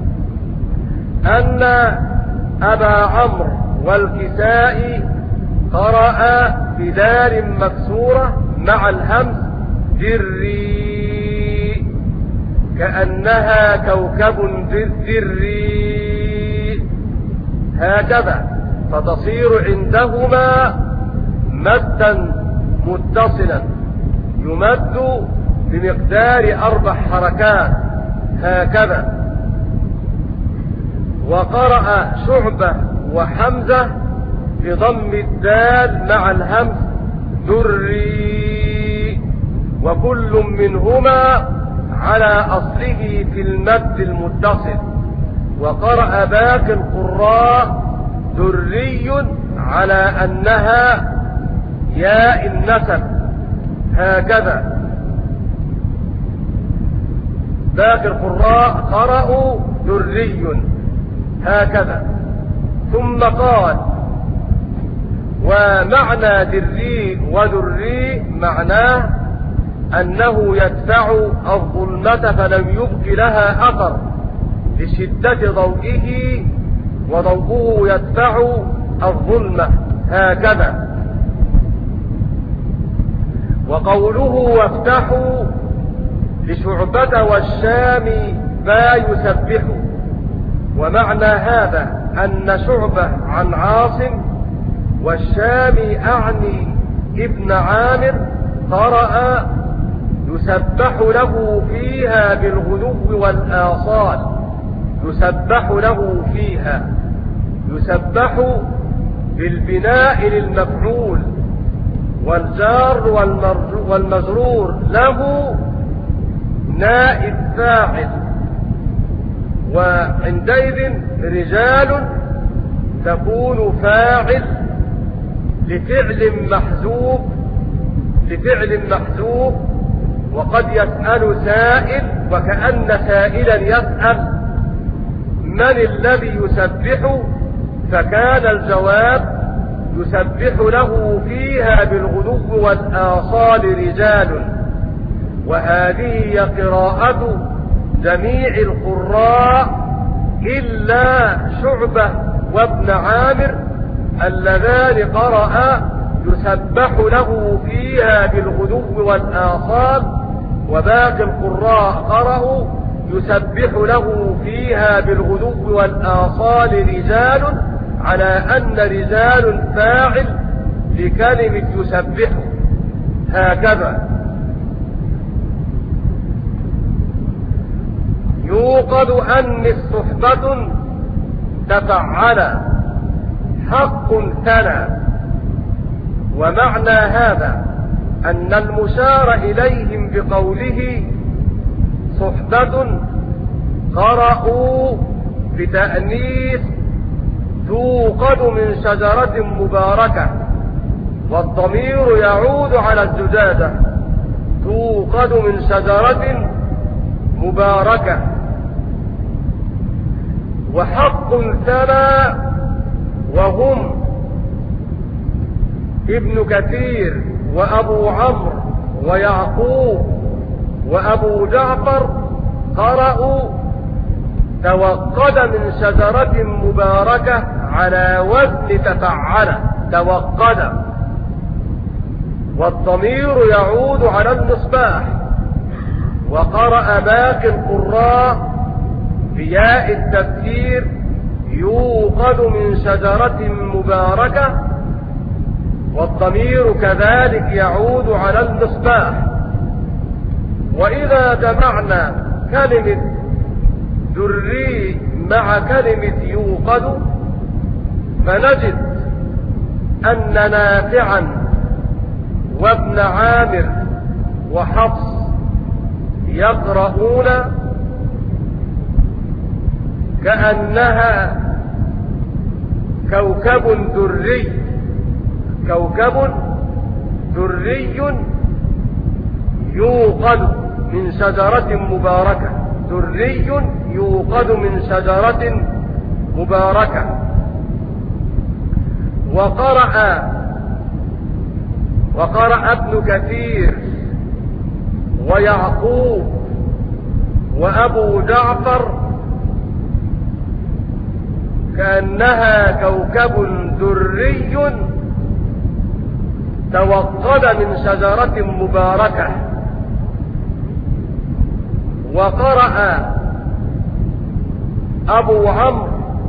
أن أبا عمرو والكسائي قرأ بدال مكسورة مع الهمز دري كأنها كوكب دري هكذا، فتصير عندهما مدا متصلا يمد بمقدار أربع حركات هكذا. وقرأ شعبة وحمزة بضم الدال مع الهمز دري، وكل منهما على أصله في المد المتصل. وقرأ باقي القراء دري على أنها ياء النسب هكذا. باقي القراء قرأوا دري هكذا. ثم قال ومعنى دري ودري معناه أنه يدفع الظلمة فلم يبق لها أثر لشدة ضوئه، وضوءه يدفع الظلمة هكذا. وقوله وافتحوا لشعبة والشام ما يسبح. ومعنى هذا أن شعبة عن عاصم والشام أعني ابن عامر قرأ يسبح له فيها بالغدو والآصال. يسبح له فيها، يسبح بالبناء للمفعول، والجار والمجرور له نائب فاعل. وعندئذ رجال تكون فاعل لفعل محذوف لفعل محذوف وقد يسأل سائل، وكأن سائلا يسأل من الذي يسبح، فكان الجواب يسبح له فيها بالغدو والآصال رجال. وهذه هي قراءة جميع القراء إلا شعبة وابن عامر اللذان قرأ يسبح له فيها بالغدو والآصال. وباقي القراء قرأوا يسبح له فيها بالغدو والآصال رجال، على أن رجال فاعل لكلمة يسبح هكذا. يوقد أنس صحبة تفعل حق ثنى. ومعنى هذا أن المشار إليهم بقوله صحبة قرأوا بتأنيث توقد من شجرة مباركة، والضمير يعود على الزجاجة توقد من شجرة مباركة. وحق ثنى وهم ابن كثير وأبو عمرو ويعقوب وأبو جعفر قرأوا توقد من شجرة مباركة على وزن تفعل توقد، والضمير يعود على المصباح. وقرأ باقي القراء بياء التفسير يوقد من شجرة مباركة، والضمير كذلك يعود على المصباح. وإذا جمعنا كلمة دري مع كلمة يوقد فنجد أن نافعا وابن عامر وحفص يقرؤون كأنها كوكب دري كوكب دري يوقد من شجرة مباركة دري يوقد من شجرة مباركة. وقرأ وقرأ ابن كثير ويعقوب وأبو جعفر كأنها كوكب دري توقد من شجرة مباركة. وقرأ أبو عمرو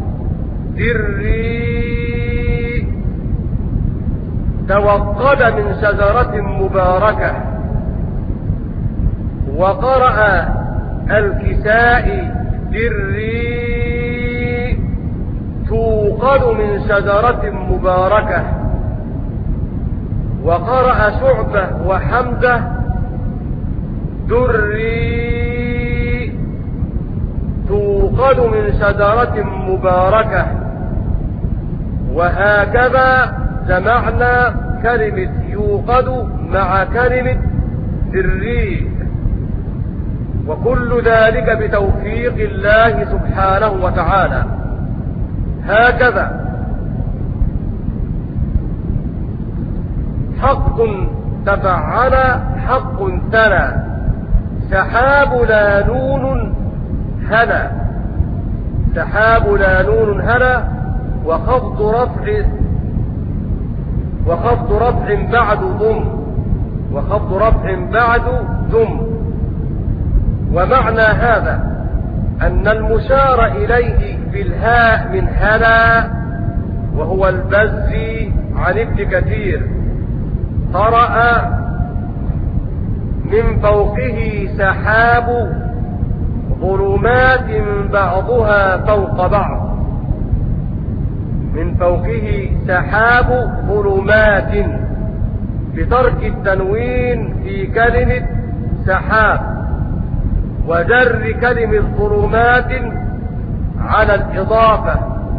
دري توقد من شجرة مباركة. وقرأ الكسائي دري توقد من شجرة مباركة. وقرأ شعبة وحمزة دري توقد من شجرة مباركة. وهكذا جمعنا كلمة يوقد مع كلمة دري، وكل ذلك بتوفيق الله سبحانه وتعالى. هكذا حق تفعل حق ثنى سحاب لا نون هنا سحاب لا نون هنا وخفض رفع وخفض رفع بعد ضم وخفض رفع بعد ضم. ومعنى هذا أن المشار إليه بالهاء من هنا وهو البزي عن ابن كثير قرأ من فوقه سحاب ظلمات بعضها فوق بعض من فوقه سحاب ظلمات بترك التنوين في كلمة سحاب وجر كلمة ظلمات على الإضافة.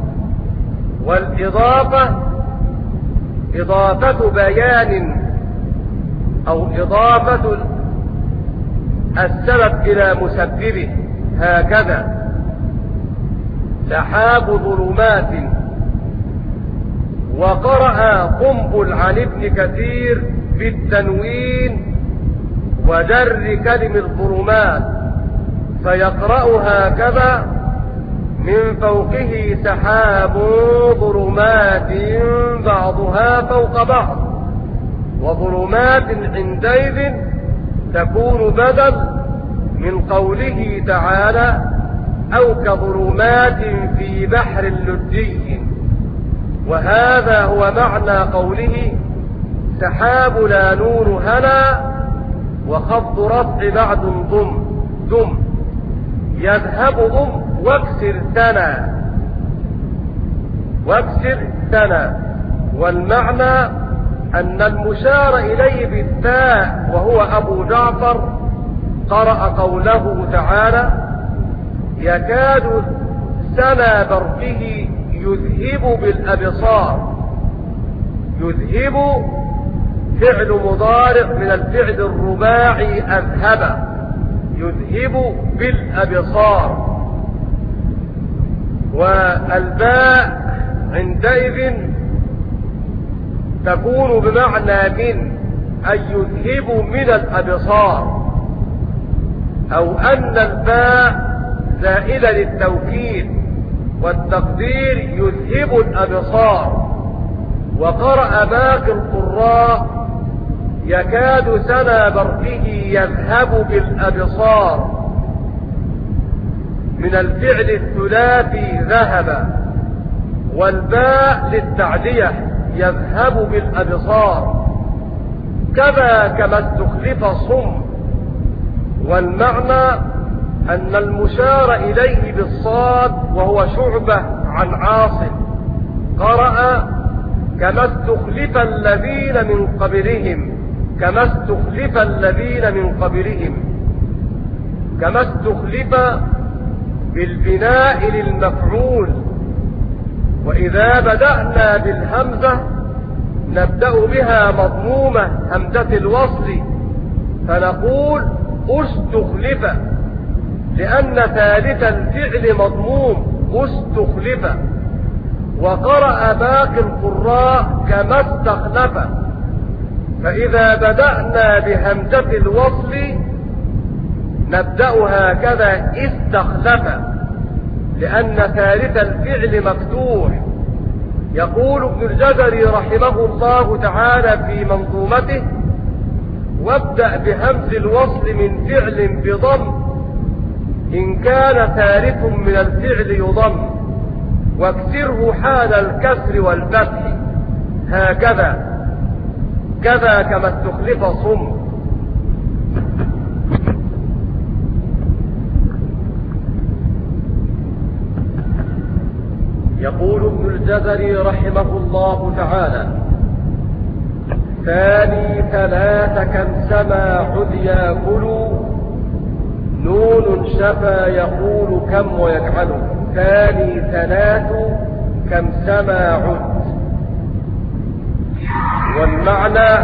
والإضافة إضافة بيان أو إضافة السبب إلى مسببه. هكذا سحاب ظلمات. وقرأ قنبل عن ابن كثير بالتنوين وجر كلمة ظلمات فيقرأ هكذا من فوقه سحاب ظلمات بعضها فوق بعض. وظلمات عندئذ تكون بدل من قوله تعالى أو كظلمات في بحر لجي. وهذا هو معنى قوله سحاب لا نون هنا وخفض رفع بعد ضم ضم يذهب ضم واكسر ثنى واكسر ثنى. والمعنى أن المشار إليه بالتاء وهو أبو جعفر قرأ قوله تعالى: يكاد سنا برقه يذهب بالأبصار. يذهب فعل مضارع من الفعل الرباعي أذهب، يذهب بالأبصار. والباء عندئذ تكون بمعنى من، أي يذهب من الأبصار، أو أن الباء زائلة للتوكيد والتقدير يذهب الأبصار. وقرأ باقي القراء: يكاد سنا برقه يذهب بالأبصار، من الفعل الثلاثي ذهب، والباء للتعدية يذهب بالأبصار، كذا كما استخلف صم. والمعنى أن المشار إليه بالصاد وهو شعبة عن عاصم قرأ: كما استخلف الذين من قبلهم، كما استخلف الذين من قبلهم، كما استخلف بالبناء للمفعول. وإذا بدأنا بالهمزة نبدأ بها مضمومة همزة الوصل، فنقول استخلف، لأن ثالث الفعل مضموم استخلف. وقرأ باقي القراء كما استخلف، فإذا بدأنا بهمزة الوصل نبدأ هكذا استخلف، لأن ثالث الفعل مفتوح. يقول ابن الجزري رحمه الله تعالى في منظومته: وابدأ بهمز الوصل من فعل بضم إن كان ثالث من الفعل يضم، واكسره حال الكسر والفتح، هكذا كذا كما استخلف صم. يقول ابن الجزري رحمه الله تعالى: ثاني ثلاث كم سما عد ياكل، نون شفا يقول كم ويجعل. ثاني ثلاث كم سما عد. والمعنى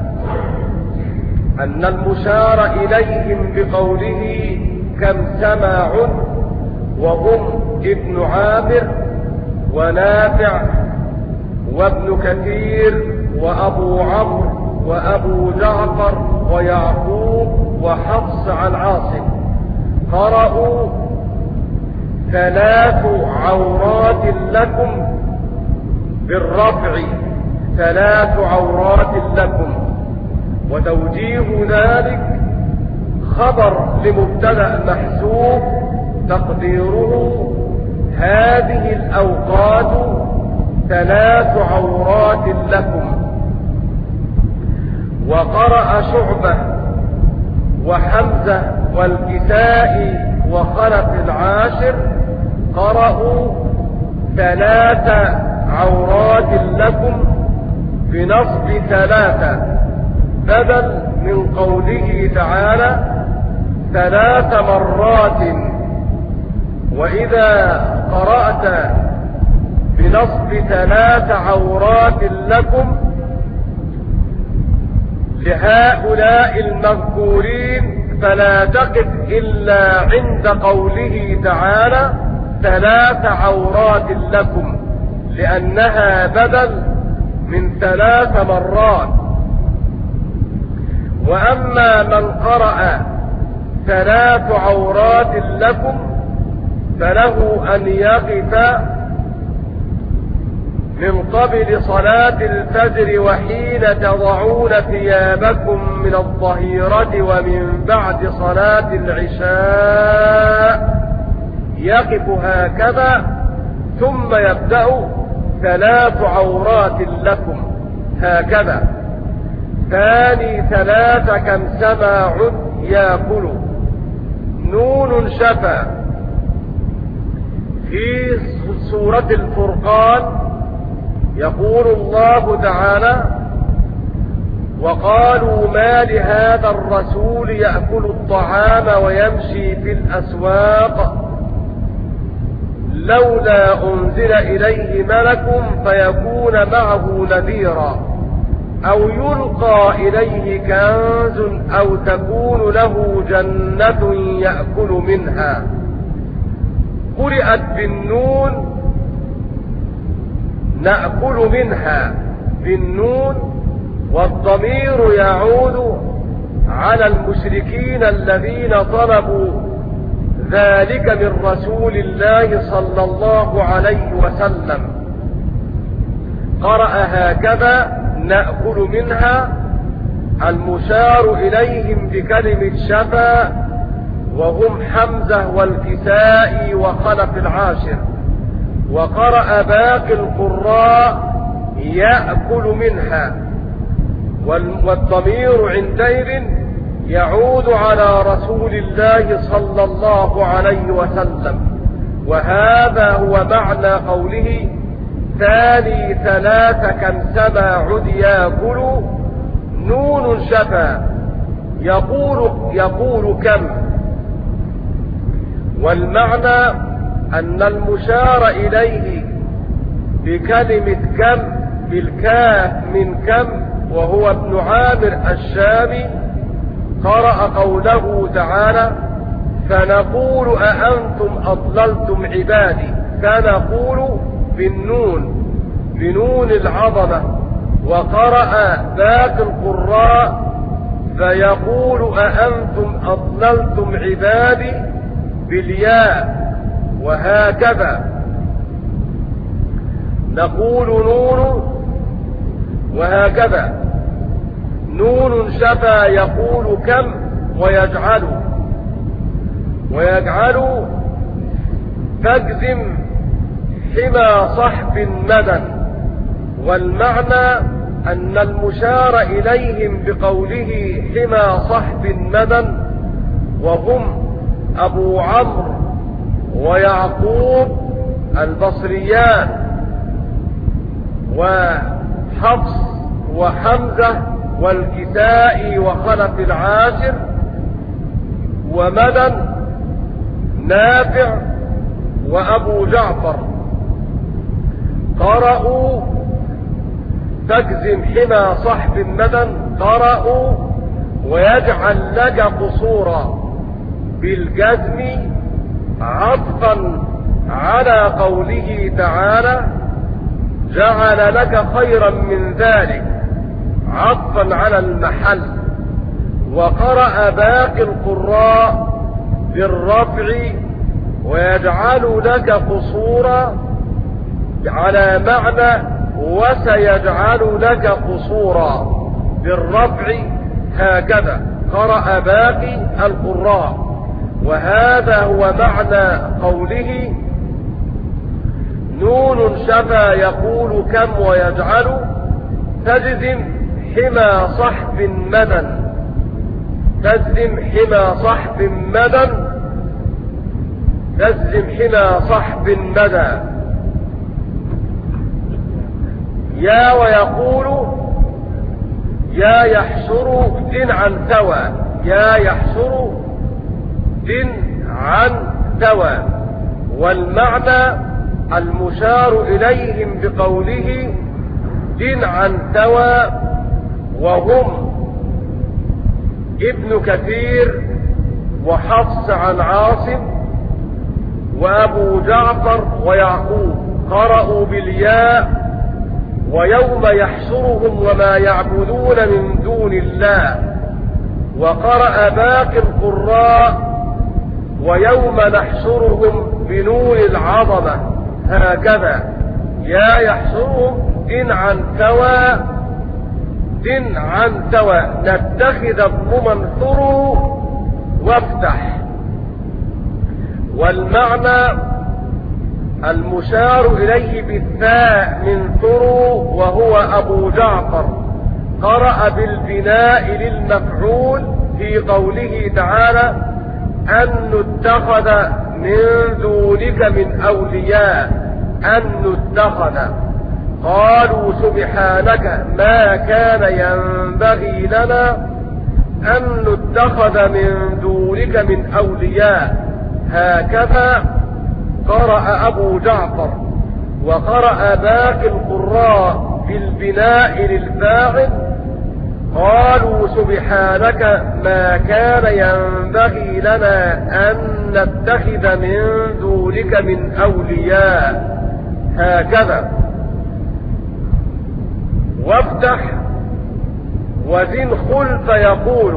أن المشار إليهم بقوله كم سما عد وهم ابن عامر ونافع وابن كثير وأبو عمرو وأبو جعفر ويعقوب وحفص عن عاصم قرأوا: ثلاث عورات لكم بالرفع، ثلاث عورات لكم. وتوجيه ذلك خبر لمبتدأ محذوف تقديره: هذه الأوقات ثلاث عورات لكم. وقرأ شعبة وحمزة والكسائي وخلف العاشر قرأوا: ثلاث عورات لكم بنصب ثلاثة، بدل من قوله تعالى: ثلاث مرات. وإذا قرأت بنصب ثلاث عورات لكم لهؤلاء المذكورين فلا تقف إلا عند قوله تعالى: ثلاث عورات لكم، لأنها بدل من ثلاث مرات. وأما من قرأ ثلاث عورات لكم فله أن يقف من قبل صلاة الفجر وحين تضعون ثيابكم من الظهيرة ومن بعد صلاة العشاء، يقف هكذا ثم يبدأ: ثلاث عورات لكم، هكذا. ثاني ثلاث كم سما عد ياكل، نون شفا. في سورة الفرقان يقول الله تعالى: وقالوا ما لهذا الرسول يأكل الطعام ويمشي في الأسواق لولا أنزل إليه ملك فيكون معه نذيرا أو يلقى إليه كنز أو تكون له جنة يأكل منها. قرئت بالنون نأكل منها بالنون، والضمير يعود على المشركين الذين طلبوا ذلك من رسول الله صلى الله عليه وسلم. قرأ هكذا: نأكل منها، المشار إليهم بكلمة شفا، وهم حمزة والكسائي وخلف العاشر. وقرأ باقي القراء: يأكل منها، والضمير عندئذ يعود على رسول الله صلى الله عليه وسلم. وهذا هو معنى قوله: ثاني ثلاث كمسما عد ياكل نون شفا، يقول, يقول كم. والمعنى أن المشار إليه بكلمة كم بالكاف من كم وهو ابن عامر الشامي قرأ قوله تعالى: فنقول أأنتم أضللتم عبادي. فنقول بالنون بنون العظمة. وقرأ باقي القراء: فيقول أأنتم أضللتم عبادي بالياء. وهكذا نقول نون، وهكذا نون شفا يقول كم، ويجعل ويجعل تجزم حمى صحب مدى. والمعنى أن المشار إليهم بقوله حمى صحب مدى وهم أبو عمرو ويعقوب البصريان وحفص وحمزة والكسائي وخلف العاشر ومدى نافع وأبو جعفر قرأوا تجزم حمى صحب مدى. قرأوا ويجعل لك قصورا بالجزم عطفا على قوله تعالى: جعل لك خيرا من ذلك، عطفا على المحل. وقرأ باقي القراء بالرفع ويجعل لك قصورا على معنى وسيجعل لك قصورا بالرفع، هكذا قرأ باقي القراء. وهذا هو معنى قوله: نون شفا يقول كم ويجعل تجزم حمى صحب مدى. تجزم حمى صحب مدى تجزم حمى صحب مدى. يا ويقول يا يحشر دن عن ثوى. يا يحشر دن عن ثوى. والمعنى المشار إليهم بقوله دن عن ثوى وهم ابن كثير وحفص عن عاصم وأبو جعفر ويعقوب قرأوا بالياء. ويوم يحشرهم وما يعبدون من دون الله. وقرأ باقي القراء ويوم نحشرهم بنون العظمة، هكذا يا يحشرهم دن عن ثوى دن عن ثوى نتخذ الضمن ثروا وافتح. والمعنى المشار إليه بالثاء من ثروا وهو أبو جعفر قرأ بالبناء للمفعول في قوله تعالى: أن نتخذ من دونك من أولياء. أن نتخذ. قالوا سبحانك ما كان ينبغي لنا أن نتخذ من دونك من أولياء. هكذا قرأ أبو جعفر، وقرأ باقي القراء بالبناء للفاعل قالوا سبحانك ما كان ينبغي لنا أن نتخذ من دونك من أولياء. هكذا. وافتح وزن خلف يقول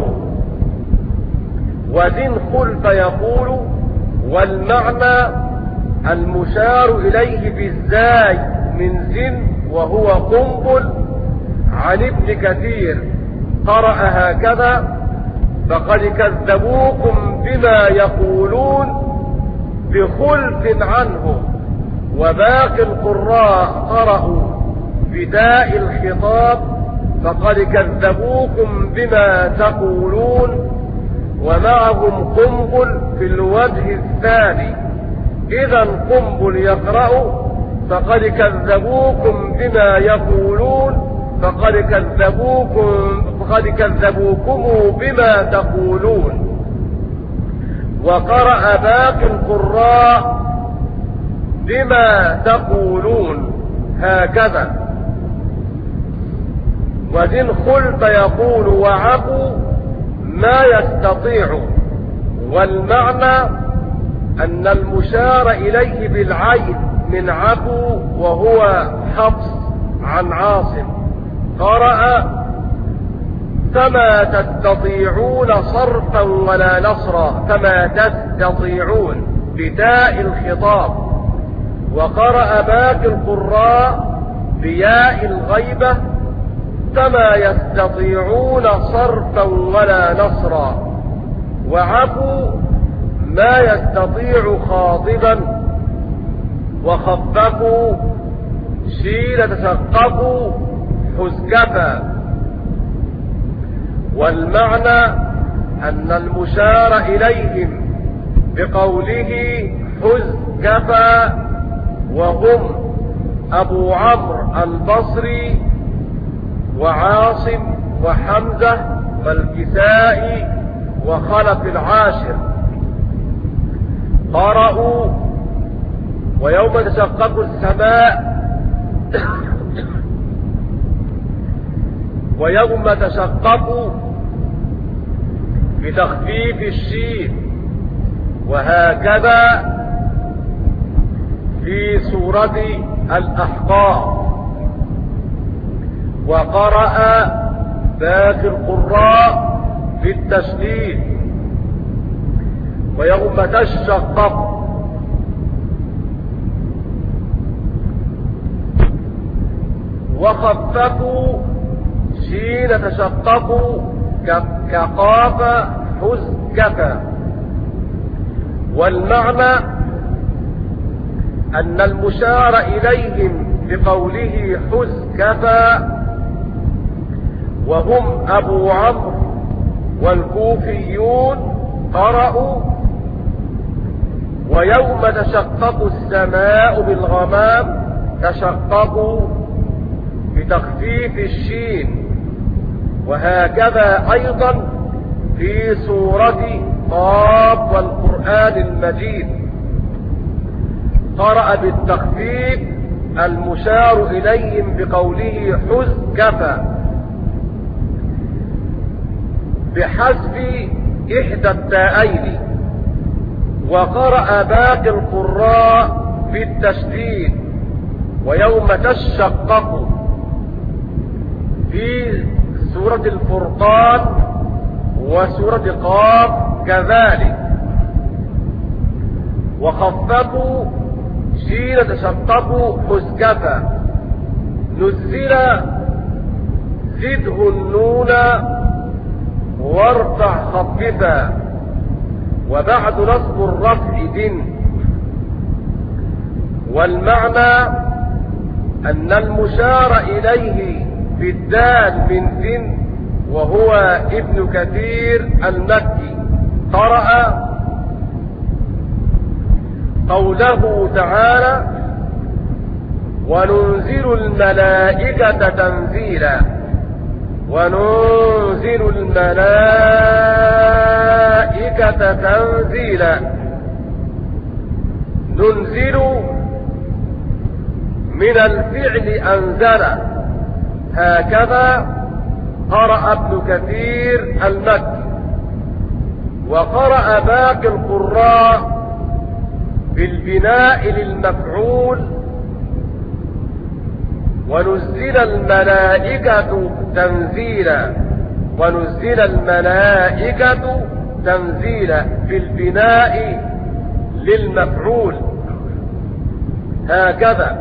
وزن خلف يقول والمعنى المشار إليه بالزاي من زن وهو قنبل. عن ابن كثير قرأ هكذا فقد كذبوكم بما يقولون بخلف عنه. وباقي القراء قرأوا بداء الخطاب فقد كذبوكم بما تقولون، ومعهم قنبل في الوجه الثاني. إذا قنبل يقرأ فقد كذبوكم بما يقولون فقد كذبوكم فقد كذبوكم بما تقولون. وقرأ باقي القراء بما تقولون. هكذا. وزن خلف يقول وعبوا ما يستطيع. والمعنى أن المشار إليه بالعين من عبو وهو حفص عن عاصم قرأ فما تستطيعون صرفا ولا نصرا. فما تستطيعون بتاء الخطاب. وقرأ باقي القراء بياء الغيبة فما يستطيعون صرفا ولا نصرا. وعفوا ما يستطيع خاطبا. وخففوا شيل تشققوا حزكفا. والمعنى أن المشار إليهم بقوله حزكفا وهم أبو عمرو البصري وعاصم وحمزة والكسائي وخلف العاشر قرأوا ويوم تشقق السماء ويوم تشقق بتخفيف الشين. وهكذا في سورة الأحقاف. وقرأ باقي القراء بالتشديد ويوم تشقق. وخففوا شين تشققوا كقاف حزكفا. والمعنى أن المشار إليهم بقوله حزكفا وهم أبو عمرو والكوفيون قرأوا ويوم تشقق السماء بالغمام تشققوا بتخفيف الشين. وهكذا أيضا في سورة قاف والقرآن المجيد قرأ بالتخفيف المشار إليهم بقوله حزكفا بحذف إحدى التاءين. وقرأ باقي القراء بالتشديد ويوم تشقق في سورة الفرقان وسورة قاف كذلك. وخففوا شين تشققوا حزكفا. نزل زده النون وارفع خففا. وبعد نصب الرفع دن. والمعنى أن المشار إليه بالدال من دن وهو ابن كثير المكي قرأ قوله تعالى وننزل الملائكة تنزيلا وننزل الملائكة تنزيلا. ننزل من الفعل أنزل، هكذا قرأ ابن كثير المكي، وقرأ باقي القراء بالبناء للمفعول ونزل الملائكة تنزيلا ونزل الملائكة تنزيلا بالبناء للمفعول هكذا.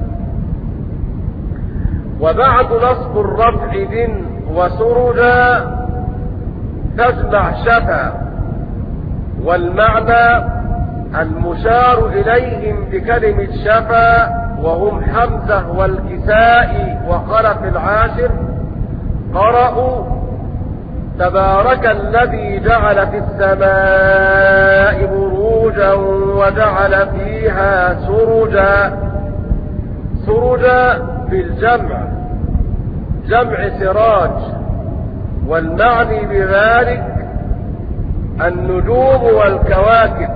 وبعد نصب الرفع دن وسرجا تجمع شفا، والمعنى المشار إليهم بكلمة شفا وهم حمزة والكساء وخلف العاشر قرأوا تبارك الذي جعل في السماء بروجا وجعل فيها سرجا. سرجا بالجمع، جمع سراج، والمعني بذلك النجوم والكواكب.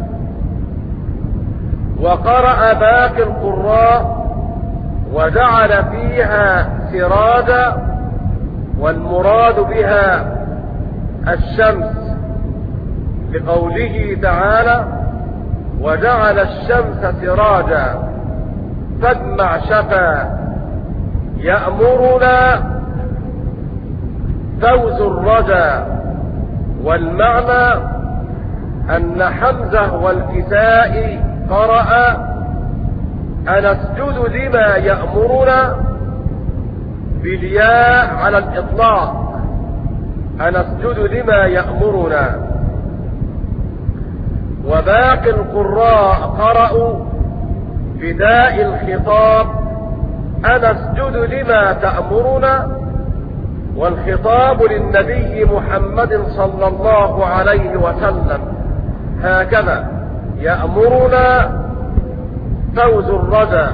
وقرأ باقي القراء وجعل فيها سراجا، والمراد بها الشمس، لقوله تعالى وجعل الشمس سراجا تجمع شفا. يأمرنا فوز الرجا، والمعنى أن حمزة والكساء قرأ أنسجد لما يأمرنا بالياء على الإطلاق، أنسجد لما يأمرنا. وباقي القراء قرأوا بداء الخطاب أنسجد لما تأمرنا، والخطاب للنبي محمد صلى الله عليه وسلم هكذا يأمرنا فوز الرجا.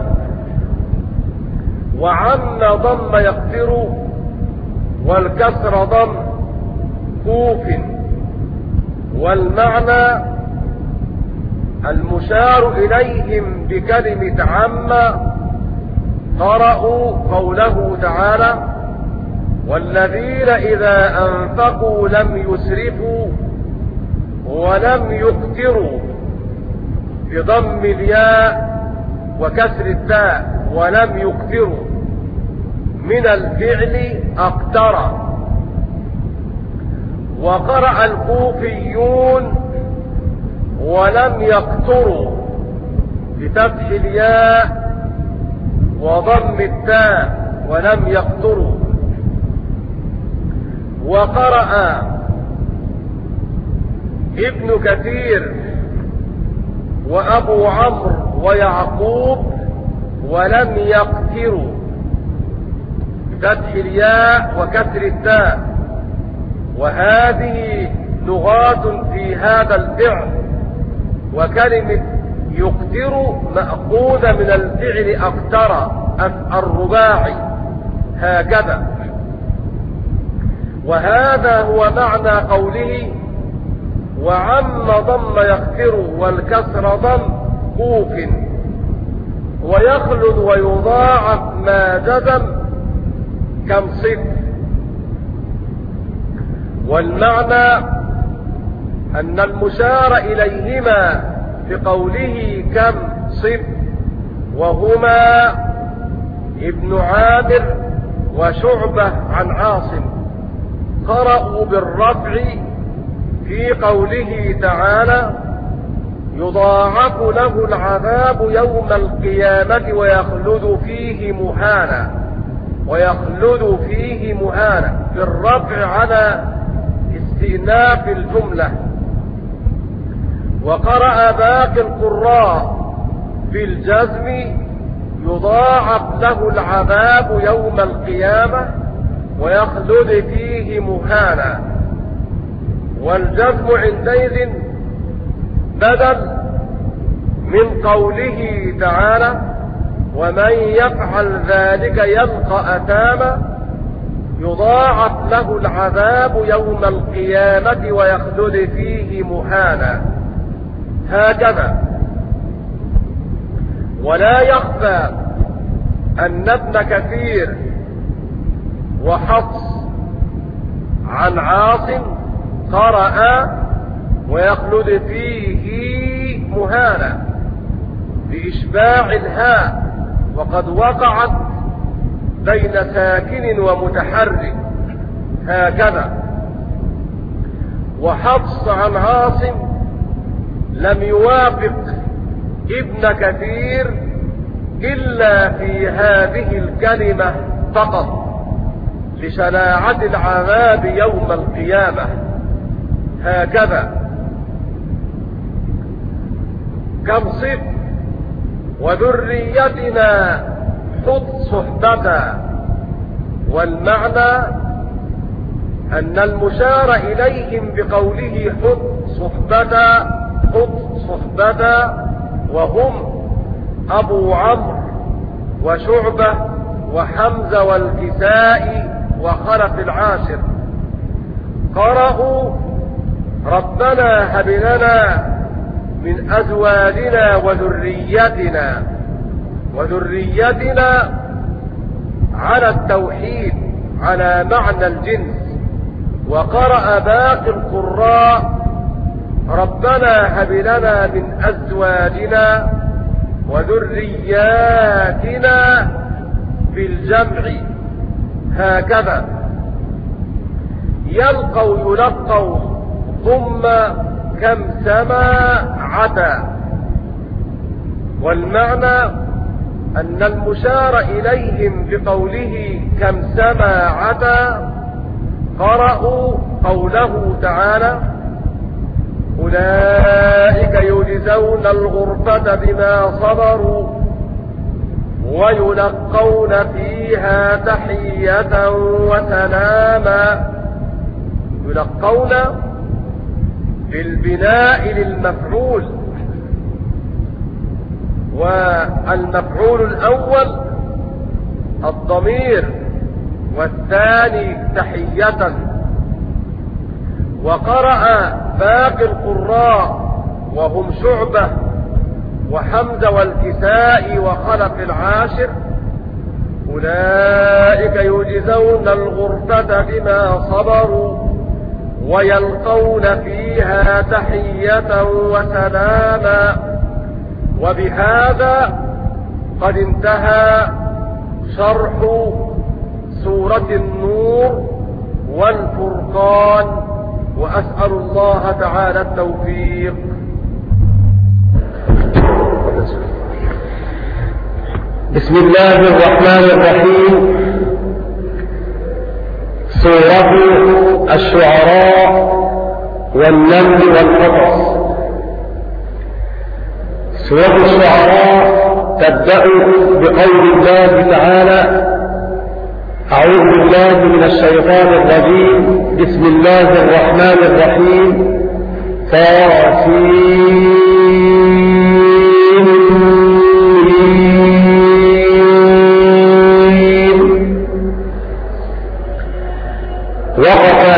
وعم ضم يقدر، والكسر ضم كوف، والمعنى المشار إليهم بكلمة عم قرأوا قوله تعالى والذين إذا أنفقوا لم يسرفوا ولم يقتروا، بضم الياء وكسر التاء، ولم يقتروا من الفعل أقتر. وقرأ الكوفيون ولم يقتروا بفتح الياء وضم التاء ولم يقتروا. وقرأ ابن كثير وأبو عمرو ويعقوب ولم يقتروا بفتح الياء وكسر التاء. وهذه لغات في هذا الفعل، وكلمة يقتر مأخوذة من الفعل أقتر الرباعي هكذا. وهذا هو معنى قوله وعم ضم يقتر والكسر ضم كوف. ويخلد ويضاعف ما جزم كم صفر. والمعنى أن المشار إليهما بقوله كم صفر وهما ابن عامر وشعبة عن عاصم قرأوا بالرفع في قوله تعالى يضاعف له العذاب يوم القيامة ويخلد فيه مهانا، ويخلد فيه مهانا بالرفع على استئناف الجملة. وقرأ باقي القراء بالجزم يضاعف له العذاب يوم القيامة ويخلد فيه مهانا. والجزم عندئذ بدل من قوله تعالى ومن يفعل ذلك يلقى أثاما يضاعف له العذاب يوم القيامة ويخلد فيه مهانا. هكذا. ولا يخفى أن ابن كثير وحفص عن عاصم قرأ ويخلد فيه مهانا بإشباع الهاء، وقد وقعت بين ساكن ومتحرك. هكذا. وحفص عن عاصم لم يوافق ابن كثير إلا في هذه الكلمة فقط لشناعة العذاب يوم القيامة. هكذا. كم صف وذريتنا خذ صحبتا، والمعنى أن المشار إليهم بقوله خذ صحبتا خذ صحبتا وهم أبو عمرو وشعبة وحمزة والكسائي وخلف العاشر قرأوا ربنا هب لنا من أزواجنا وذريتنا، وذريتنا على التوحيد على معنى الجنس. وقرأ باقي القراء ربنا هب لنا من أزواجنا وذرياتنا بالجمع. هكذا. يلقوا يلقوا ثم كم سما عتا، والمعنى أن المشار إليهم بقوله كم سما عتا قرأوا قوله تعالى أولئك يجزون الغرفة بما صبروا ويلقون فيها تحية وسلاما. يلقون بالبناء للمفعول، والمفعول الأول الضمير والثاني تحية. وقرأ باقي القراء وهم شعبة وحمزة والكسائي وخلف العاشر أولئك يجزون الغرفة بما صبروا ويلقون فيها تحية وسلاما. وبهذا قد انتهى شرح سورة النور والفرقان، وأسأل الله تعالى التوفيق. بسم الله الرحمن الرحيم. سورة الشعراء والنمل والقصص. سورة الشعراء تبدأ بقول الله تعالى أعوذ بالله من الشيطان الرجيم بسم الله الرحمن الرحيم طاسين. وقف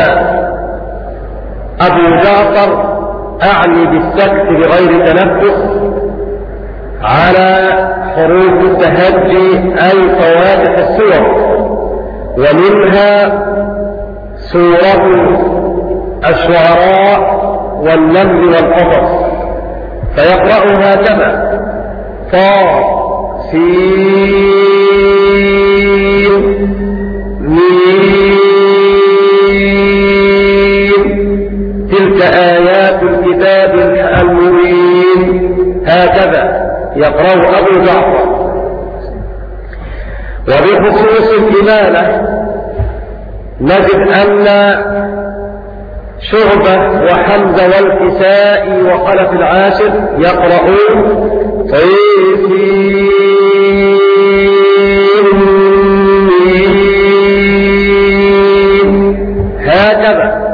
أبو جعفر أعني بالسكت بغير تنفس على حروف التهجي أي فواتح السور، ومنها سورة الشعراء والنمل والقصص، فيقرأها كما طا سين ميم. تلك آيات الكتاب المبين. هكذا يقرأ أبو جعفر. وبخصوص الإمالة نجد أن شعبة وحمزة والكسائي وخلف العاشر يقرؤون طيسين. هكذا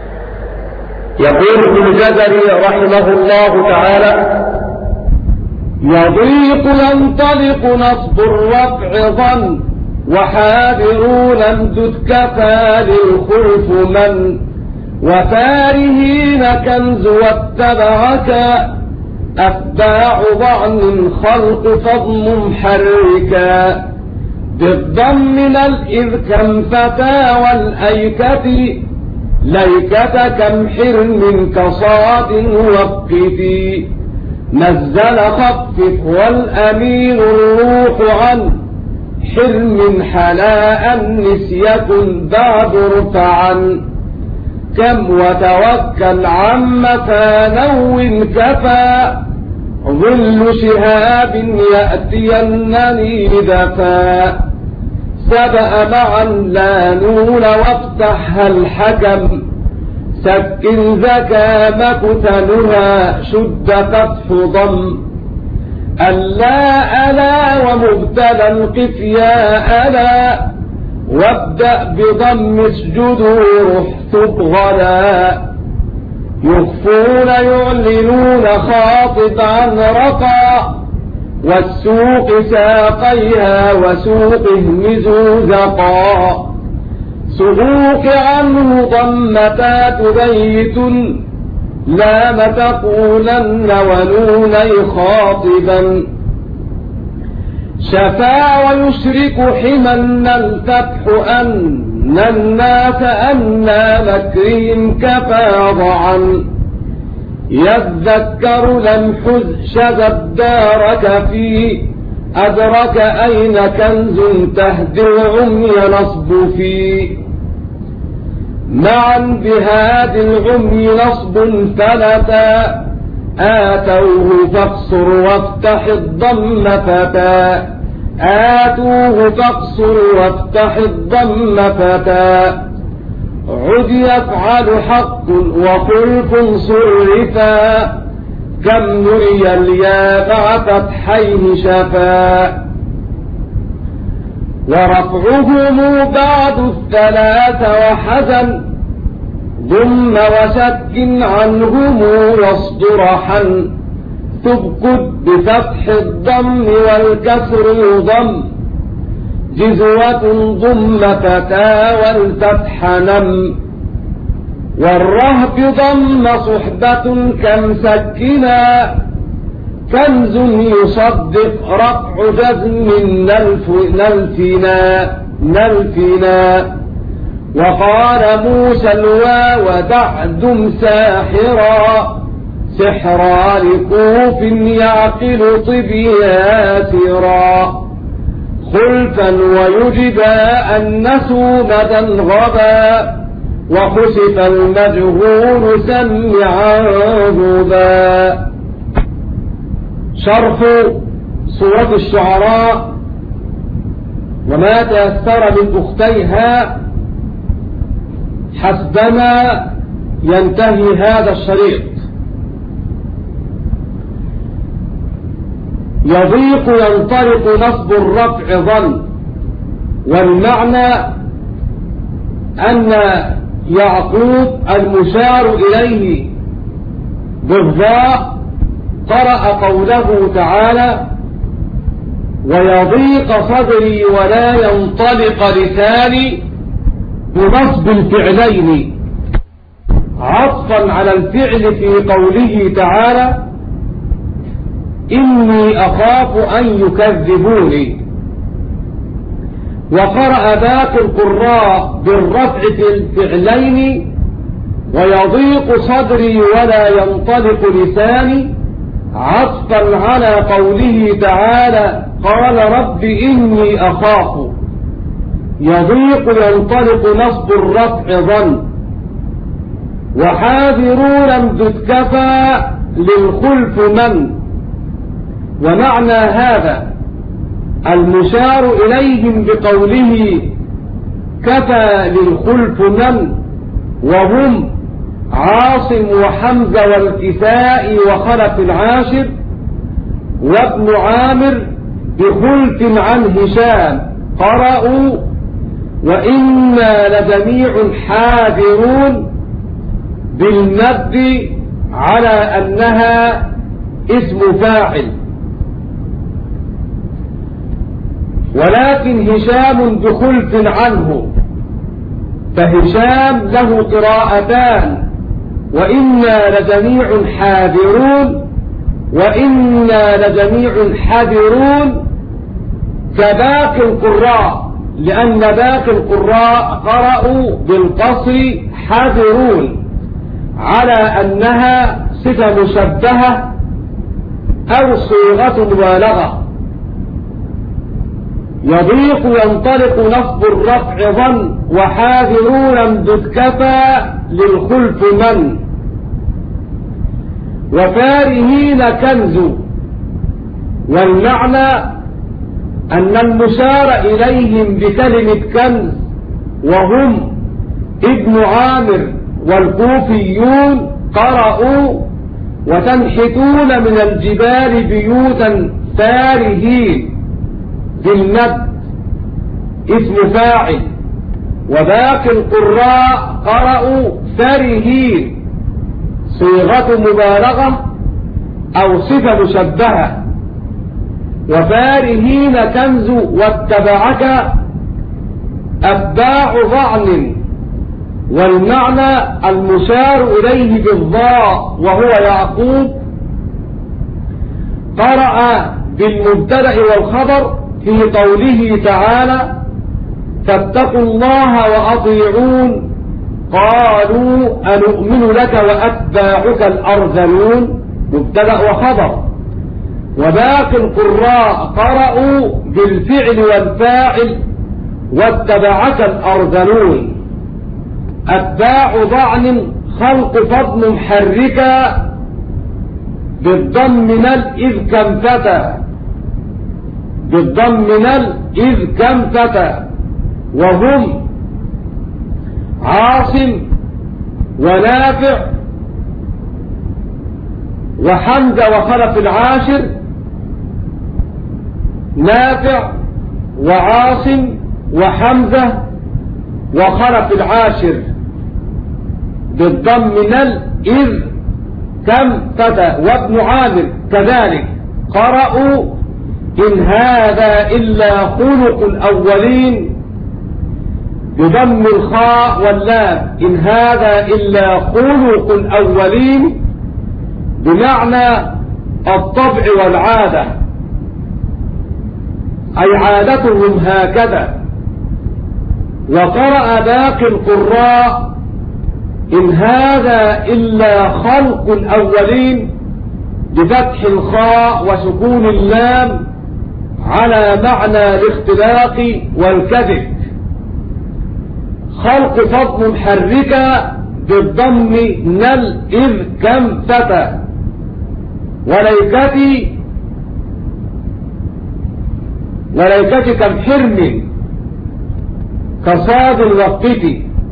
يقول ابن الجزري رحمه الله تعالى يضيق ينطلق نصب الرفع ظن وحاذرون امدد كفى للخلف من وفارهين كنز واتبعك أتباع ضعن خلق فضل محركا بالضم الإذ كم فتى والأيكة ليكة كم حرم كصاد وقتي نزل خفف والأمين الروح عن حرم حلاء نسية بعد رفعا كم وتوكل عما نو كفى ظل شهاب يأتينني دفا سبأ معا لا نون وافتحها الحكم سكن زكا مكتنها شد فتح ضم ألا ألا ومبتلى القفيا ألا وابدأ بضم اسجدوا رحت غلا يخفون يعلنون خاطب عن رقا والسوق ساقيها وسوقه مزوزقا سوق عنه ضمتا تبيت لا تقولن ونوني خاطبا شفا ويشرك حمن الفتح أن الناس أنا مكرهم كفى ضعا يذكر لم حز شذب دارك في أدرك أين كنز تهدي العمي نصب فيه معا بهذه العمي نصب فلتا آتوه فاقصر وافتح الضم فتى آتوه فاقصر وافتح الضم فتى عد يفعل حق وخلق صرفا كم نري الياء مع فتحيه شفا ورفعهم بعد الثلاث وحزن ضم وسك عنهم يصدر حن تبكد بفتح الضم والكسر يضم جزوة ضم فتى والفتح نم والرهب ضم صحبة كم سكنا كنز يصدق رفع جزم نلفنا نلفنا وقال موسى الواو دعدم ساحرا سحرا لكوف يعقل طبيا سرا خلفا ويجبى النس مدى غبا وخسف المجهول سمعا ذبا. شرح سورة الشعراء وما تيسر من أختيها حسبما ينتهي هذا الشريط. يضيق ينطلق نصب الرفع ظن، والمعنى أن يعقوب المشار إليه بالضاء قرأ قوله تعالى ويضيق صدري ولا ينطلق لساني بنصب الفعلين عطفا على الفعل في قوله تعالى إني أخاف أن يكذبوني. وقرأ باقي القراء بالرفع في الفعلين ويضيق صدري ولا ينطلق لساني عطفا على قوله تعالى قال رب إني أخاف. يضيق ينطلق نصب الرفع ظن، وحاذرون امدد كفى للخلف من. ومعنى هذا المشار إليهم بقوله كفى للخلف من وهم عاصم وحمزة والكساء وخلف العاشر وابن عامر بخلف عن هشام قرأوا وإنا لجميع حاذرون بالمد على أنها اسم فاعل ولكن هشام بخلف عنه، فهشام له قراءتان: وإنا لجميع حاذرون، وإنا لجميع حذرون، كباقي القراء، لأن باقي القراء قرأوا بالقصر حذرون على أنها صفة مشبهة أو صيغة مبالغة. يضيق ينطلق نصب الرفع ظن، وحاذرون امدد كفى للخلف من، وفارهين كنز. والمعنى أن المشار إليهم بكلمة كنز وهم ابن عامر والكوفيون قرأوا: وتنحتون من الجبال بيوتا فارهين بالمد اسم فاعل. وباقي القراء قرأوا فرهين صيغة مبالغة أو صفة مشبهة. وفارهين كنز، واتبعك أتباع ظعن. والمعنى المشار إليه بالضاء وهو يعقوب قرأ بالمبتدأ والخبر في قوله تعالى: فاتقوا الله وأطيعون، قالوا أنؤمن لك وأتباعك الأرذلون، مبتدأ وخبر. وباقي القراء قرأوا بالفعل والفاعل: واتبعك الأرذلون. أتباع ضعن خلق فضل محركا بالضم نل إذ كم فتى، بالضم نل إذ كم فتى. وهم عاصم ونافع وحمزة وخلف العاشر. نافع وعاصم وحمزة وخلف العاشر بالضم نل إذ كم فتى. وابن عامر كذلك قرأوا: إن هذا إلا خلق الأولين بضم الخاء واللام، إن هذا إلا خلق الأولين، بمعنى الطبع والعادة، أي عادتهم هكذا. وقرأ باقي القراء: إن هذا إلا خلق الأولين بفتح الخاء وسكون اللام على معنى الاختلاق والكذب. خلق فضل محركة بالضم نل إذ كم فتى. وليكتي وليكتي كم حرم كصاد الوقت.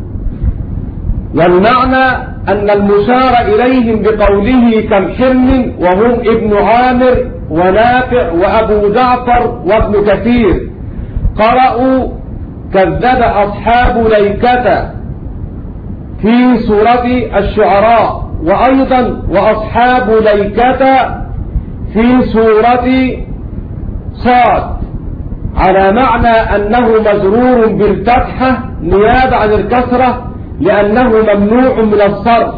والمعنى أن المشار إليهم بقوله كم حرم وهم ابن عامر ونافع وأبو جعفر وابن كثير قرأوا: كذب أصحاب ليكة في سورة الشعراء، وأيضا وأصحاب ليكة في سورة صاد، على معنى أنه مجرور بالفتحة نيابة عن الكسرة لأنه ممنوع من الصرف.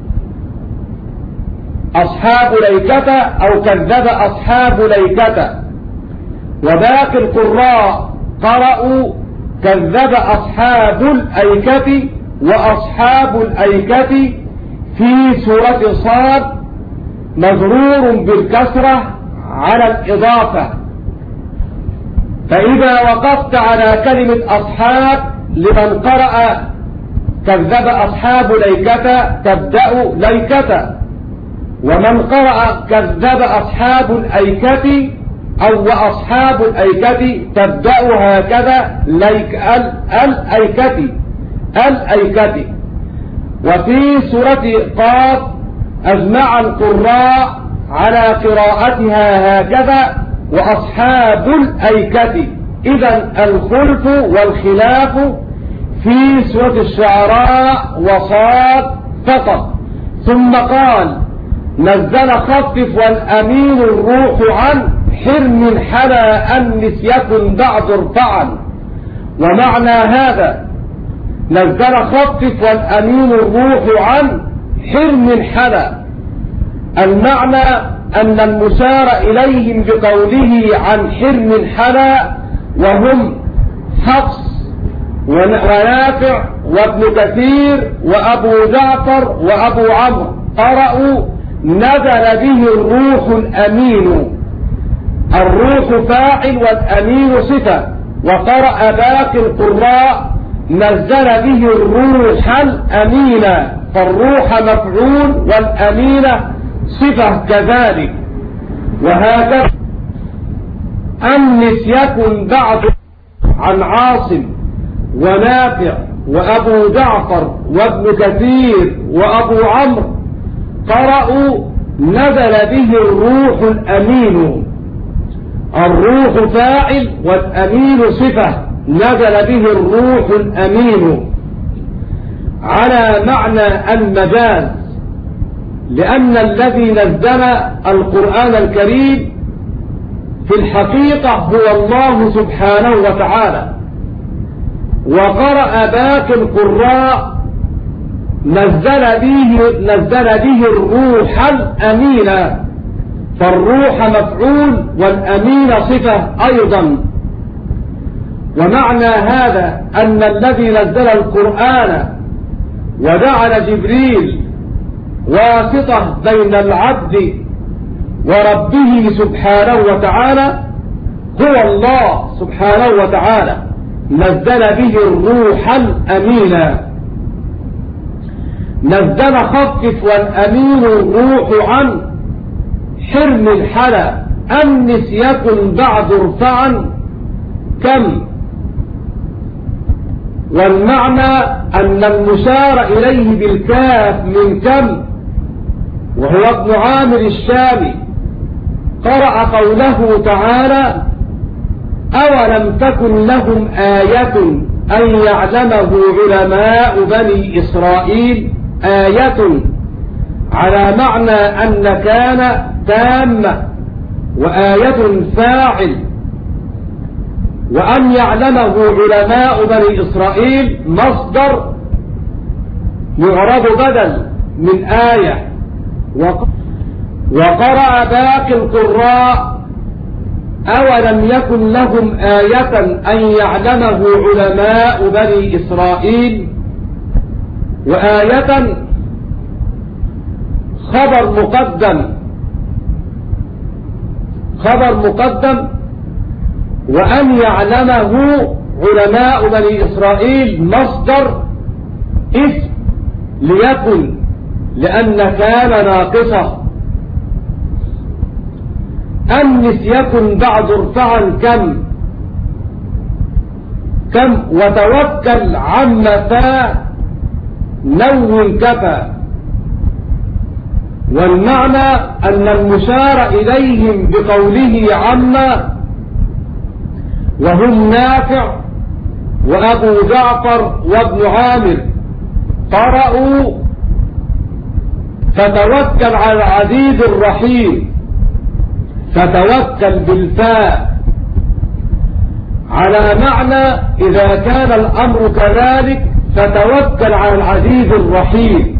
أصحاب ليكة أو كذب أصحاب ليكة. وباقي القراء قرأوا: كذب أصحاب الأيكة وأصحاب الأيكة في سورة صاد، مجرور بالكسرة على الإضافة. فإذا وقفت على كلمة أصحاب لمن قرأ كذب أصحاب ليكة تبدأ ليكة، ومن قرأ كذب أصحاب الأيكة أو وأصحاب الأيكة تبدأ هكذا ليك ال الأيكة الأيكة. وفي سورة قاف أجمع القراء على قراءتها هكذا: وأصحاب الأيكة. إذن الخلف والخلاف في سورة الشعراء وصاد فقط. ثم قال: نزل خفف والأمين الروح عن حرم حلا أنس يكن بعد ارفعا. ومعنى هذا نزل خفف والأمين الروح عن حرم حلا. المعنى أن المشار إليهم بقوله عن حرم حلا وهم حفص ونافع وابن كثير وأبو جعفر وأبو عمرو قرأوا نزل به الروح الأمين. الروح فاعل والأمين صفة. وقرأ باقي القراء نزل به الروح الأمين، فالروح مفعول والأمين صفة كذلك. وهكذا أنس يكن بعد عن عاصم ونافع وأبو جعفر وابن كثير وأبو عمرو قرأوا نزل به الروح الأمين. الروح فاعل والأمين صفة، نزل به الروح الأمين على معنى المجاز، لأن الذي نزل القرآن الكريم في الحقيقة هو الله سبحانه وتعالى. وقرأ باقي القراء نزل به, نزل به الروح الأمين، فالروح مفعول والأمين صفة أيضا. ومعنى هذا أن الذي نزل القرآن وجعل جبريل واسطة بين العبد وربه سبحانه وتعالى هو الله سبحانه وتعالى، نزل به الروح الأمين. نزل خفف والأمين الروح عن حرم الحلا أنس يكن بعد ارفعا كم. والمعنى أن المشار إليه بالكاف من كم وهو ابن عامر الشامي قرأ قوله تعالى أولم تكن لهم آية أن يعلمه علماء بني إسرائيل. آية على معنى أن كان تامة، وآية فاعل. وأن يعلمه علماء بني إسرائيل مصدر يعرب بدل من آية. وقرأ باقي القراء أولم يكن لهم آية أن يعلمه علماء بني إسرائيل. وآية خبر مقدم خبر مقدم وأن يعلمه علماء بني إسرائيل مصدر اسم ليكن لأن كان ناقصة. أنس يكن بعد ارفعا كم كم وتوكل عما فا نو كفى. والمعنى أن المشار إليهم بقوله عما وهم نافع وأبو جعفر وابن عامر قرأوا فتوكل على العزيز الرحيم، فتوكل بالفاء على معنى إذا كان الأمر كذلك فتوكل على العزيز الرحيم.